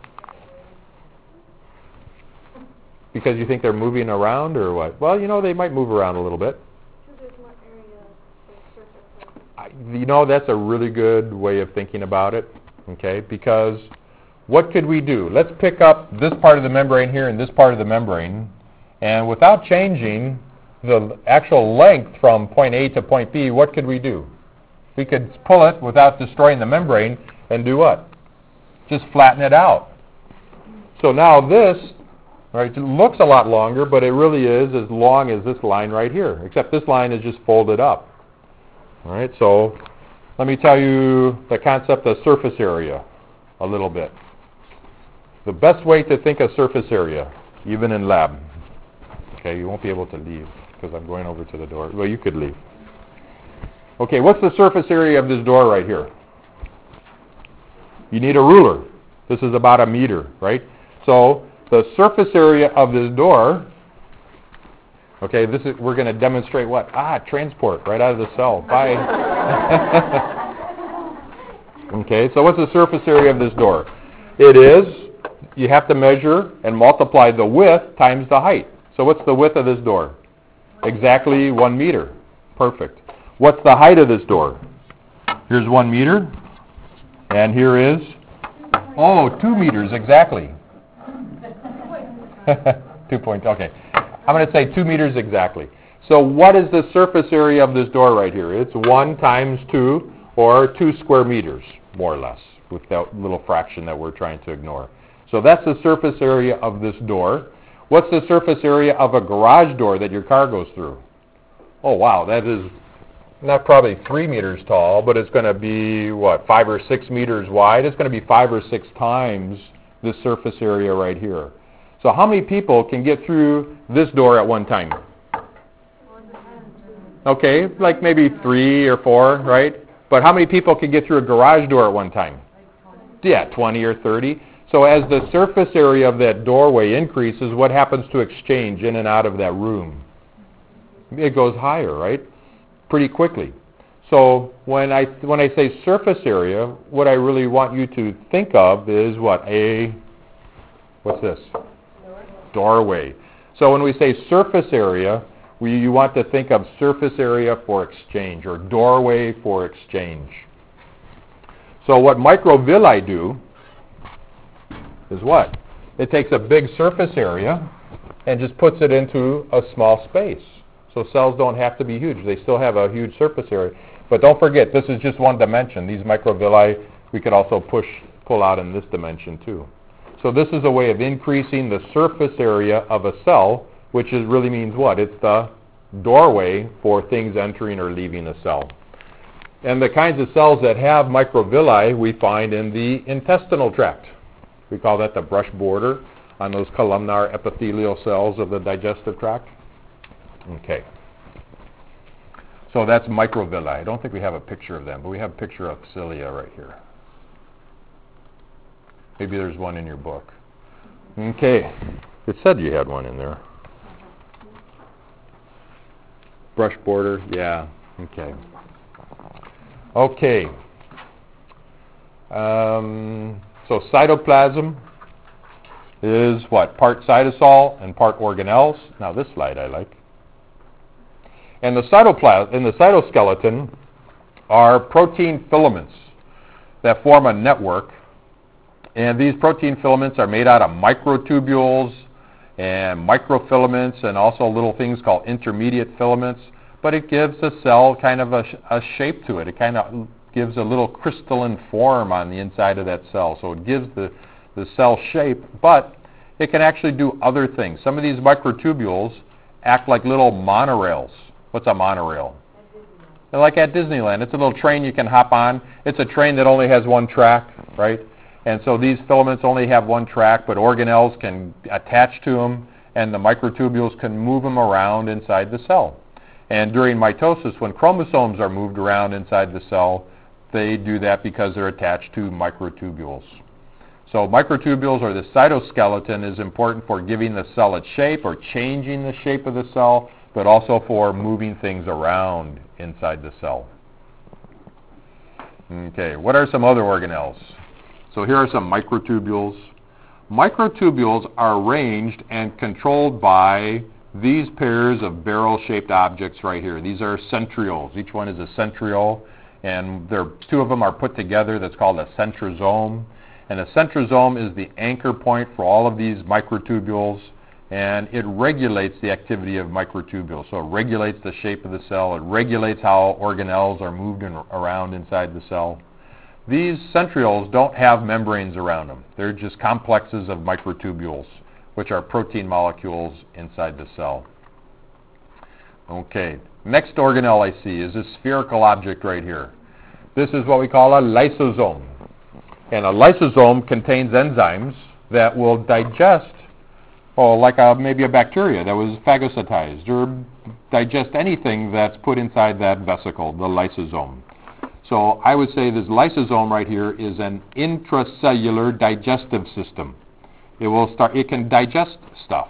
because you think they're moving around or what? Well, they might move around a little bit. Because there's more area for surface. That's a really good way of thinking about it, okay, because what could we do? Let's pick up this part of the membrane here and this part of the membrane, and without changing the actual length from point A to point B, what could we do? We could pull it without destroying the membrane and do what? Just flatten it out. So now this, right, it looks a lot longer, but it really is as long as this line right here, except this line is just folded up. All right, so let me tell you the concept of surface area a little bit. The best way to think of surface area, even in lab, okay, you won't be able to leave because I'm going over to the door. Well, you could leave. Okay, what's the surface area of this door right here? You need a ruler. This is about 1 meter, right? So the surface area of this door, okay, we're going to demonstrate what? Transport right out of the cell. Bye. Okay, so what's the surface area of this door? You have to measure and multiply the width times the height. So what's the width of this door? Exactly 1 meter. Perfect. What's the height of this door? Here's 1 meter. And here is, 2 meters exactly. 2 points, okay. I'm going to say 2 meters exactly. So what is the surface area of this door right here? It's 1 times 2, or 2 square meters, more or less, with that little fraction that we're trying to ignore. So that's the surface area of this door. What's the surface area of a garage door that your car goes through? Oh, wow, that is not probably 3 meters tall, but it's going to be, 5 or 6 meters wide? It's going to be 5 or 6 times this surface area right here. So how many people can get through this door at one time? Okay, like maybe 3 or 4, right? But how many people can get through a garage door at one time? Yeah, 20 or 30. So as the surface area of that doorway increases, what happens to exchange in and out of that room? It goes higher, right? Pretty quickly. So when I say surface area, what I really want you to think of is what's this? Doorway. So when we say surface area, you want to think of surface area for exchange, or doorway for exchange. So what microvilli do is what? It takes a big surface area and just puts it into a small space. So cells don't have to be huge. They still have a huge surface area. But don't forget, this is just one dimension. These microvilli we could also pull out in this dimension too. So this is a way of increasing the surface area of a cell, which really means what? It's the doorway for things entering or leaving a cell. And the kinds of cells that have microvilli we find in the intestinal tract. We call that the brush border on those columnar epithelial cells of the digestive tract. Okay. So that's microvilli. I don't think we have a picture of them, but we have a picture of cilia right here. Maybe there's one in your book. Okay. It said you had one in there. Brush border, yeah. Okay. Okay. So cytoplasm is what? Part cytosol and part organelles. Now this slide I like. And the cytoskeleton are protein filaments that form a network. And these protein filaments are made out of microtubules and microfilaments and also little things called intermediate filaments. But it gives the cell kind of a shape to it. It kind of gives a little crystalline form on the inside of that cell. So it gives the cell shape, but it can actually do other things. Some of these microtubules act like little monorails. What's a monorail? They're like at Disneyland. It's a little train you can hop on. It's a train that only has one track, right? And so these filaments only have one track, but organelles can attach to them, and the microtubules can move them around inside the cell. And during mitosis, when chromosomes are moved around inside the cell, they do that because they're attached to microtubules. So microtubules, or the cytoskeleton, is important for giving the cell its shape or changing the shape of the cell, but also for moving things around inside the cell. Okay, what are some other organelles? So here are some microtubules. Microtubules are arranged and controlled by these pairs of barrel-shaped objects right here. These are centrioles. Each one is a centriole, and two of them are put together. That's called a centrosome. And a centrosome is the anchor point for all of these microtubules, and it regulates the activity of microtubules. So it regulates the shape of the cell. It regulates how organelles are moved around inside the cell. These centrioles don't have membranes around them. They're just complexes of microtubules, which are protein molecules inside the cell. Okay, next organelle I see is this spherical object right here. This is what we call a lysosome. And a lysosome contains enzymes that will digest, like maybe a bacteria that was phagocytized, or digest anything that's put inside that vesicle, the lysosome. So I would say this lysosome right here is an intracellular digestive system. It can digest stuff.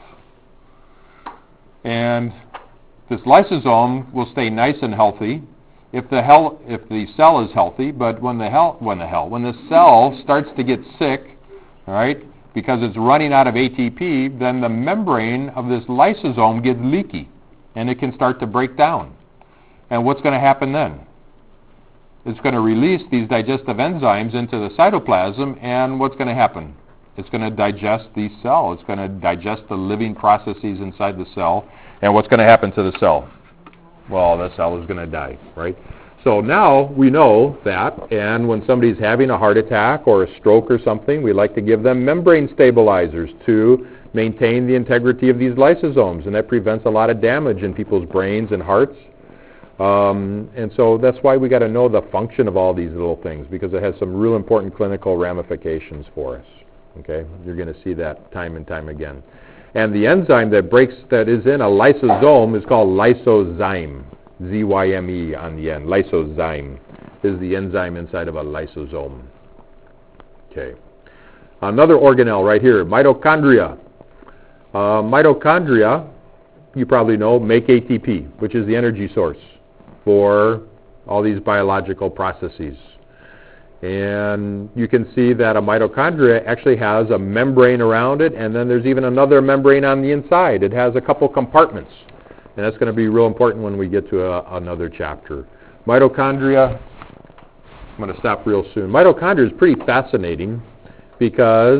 And this lysosome will stay nice and healthy if the cell is healthy, but when the cell starts to get sick, all right, because it's running out of ATP, then the membrane of this lysosome gets leaky, and it can start to break down. And what's going to happen then? It's going to release these digestive enzymes into the cytoplasm, and what's going to happen? It's going to digest the cell. It's going to digest the living processes inside the cell. And what's going to happen to the cell? Well, the cell is going to die, right? So now we know that, and when somebody's having a heart attack or a stroke or something, we like to give them membrane stabilizers to maintain the integrity of these lysosomes, and that prevents a lot of damage in people's brains and hearts. And so that's why we got to know the function of all these little things, because it has some real important clinical ramifications for us. Okay, you're going to see that time and time again. And the enzyme that is in a lysosome is called lysozyme, Z-Y-M-E on the end. Lysozyme is the enzyme inside of a lysosome. Okay, another organelle right here, mitochondria. Mitochondria, you probably know, make ATP, which is the energy source for all these biological processes. And you can see that a mitochondria actually has a membrane around it, and then there's even another membrane on the inside. It has a couple compartments, and that's going to be real important when we get to another chapter. Mitochondria, I'm going to stop real soon. Mitochondria is pretty fascinating because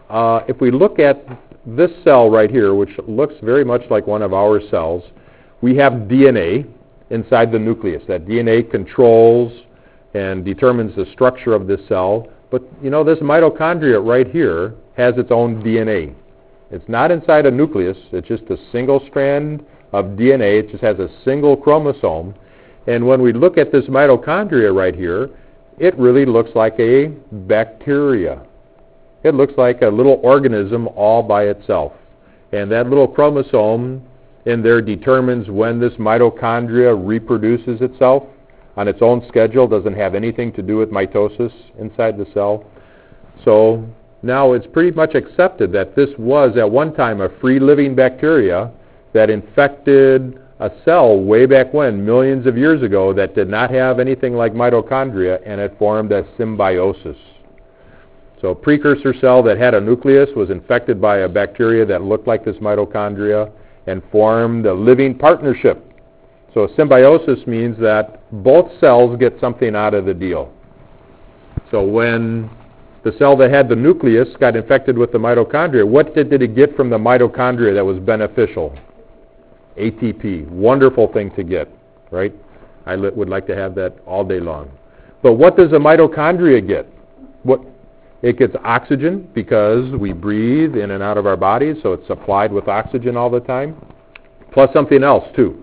if we look at this cell right here, which looks very much like one of our cells, we have DNA inside the nucleus. That DNA controls and determines the structure of this cell. But, you know, this mitochondria right here has its own DNA. It's not inside a nucleus. It's just a single strand of DNA. It just has a single chromosome. And when we look at this mitochondria right here, it really looks like a bacteria. It looks like a little organism all by itself. And that little chromosome in there determines when this mitochondria reproduces itself on its own schedule. Doesn't have anything to do with mitosis inside the cell. So now it's pretty much accepted that this was at one time a free-living bacteria that infected a cell way back when, millions of years ago, that did not have anything like mitochondria, and it formed a symbiosis. So a precursor cell that had a nucleus was infected by a bacteria that looked like this mitochondria and formed a living partnership. So a symbiosis means that both cells get something out of the deal. So when the cell that had the nucleus got infected with the mitochondria, what did it get from the mitochondria that was beneficial? ATP. Wonderful thing to get, right? I would like to have that all day long. But what does a mitochondria get? It gets oxygen because we breathe in and out of our bodies, so it's supplied with oxygen all the time, plus something else too.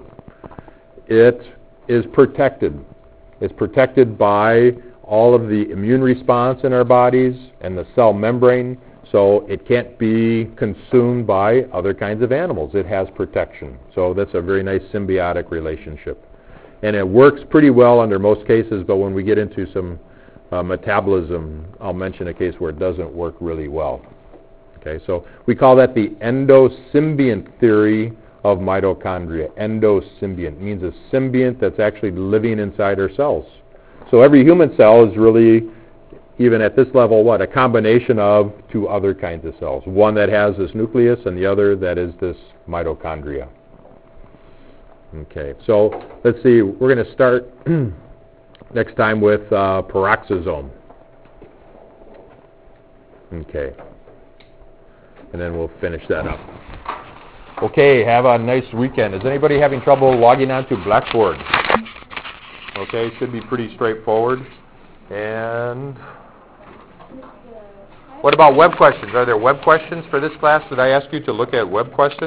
It is protected. It's protected by all of the immune response in our bodies and the cell membrane, so it can't be consumed by other kinds of animals. It has protection. So that's a very nice symbiotic relationship. And it works pretty well under most cases, but when we get into some metabolism, I'll mention a case where it doesn't work really well. Okay, so we call that the endosymbiont theory of mitochondria. Endosymbiont means a symbiont that's actually living inside our cells. So every human cell is really, even at this level, what? A combination of two other kinds of cells. One that has this nucleus and the other that is this mitochondria. Okay, so let's see. We're going to start next time with peroxisome. Okay. And then we'll finish that up. Okay, have a nice weekend. Is anybody having trouble logging on to Blackboard? Okay, should be pretty straightforward. And what about web questions? Are there web questions for this class? Did I ask you to look at web questions?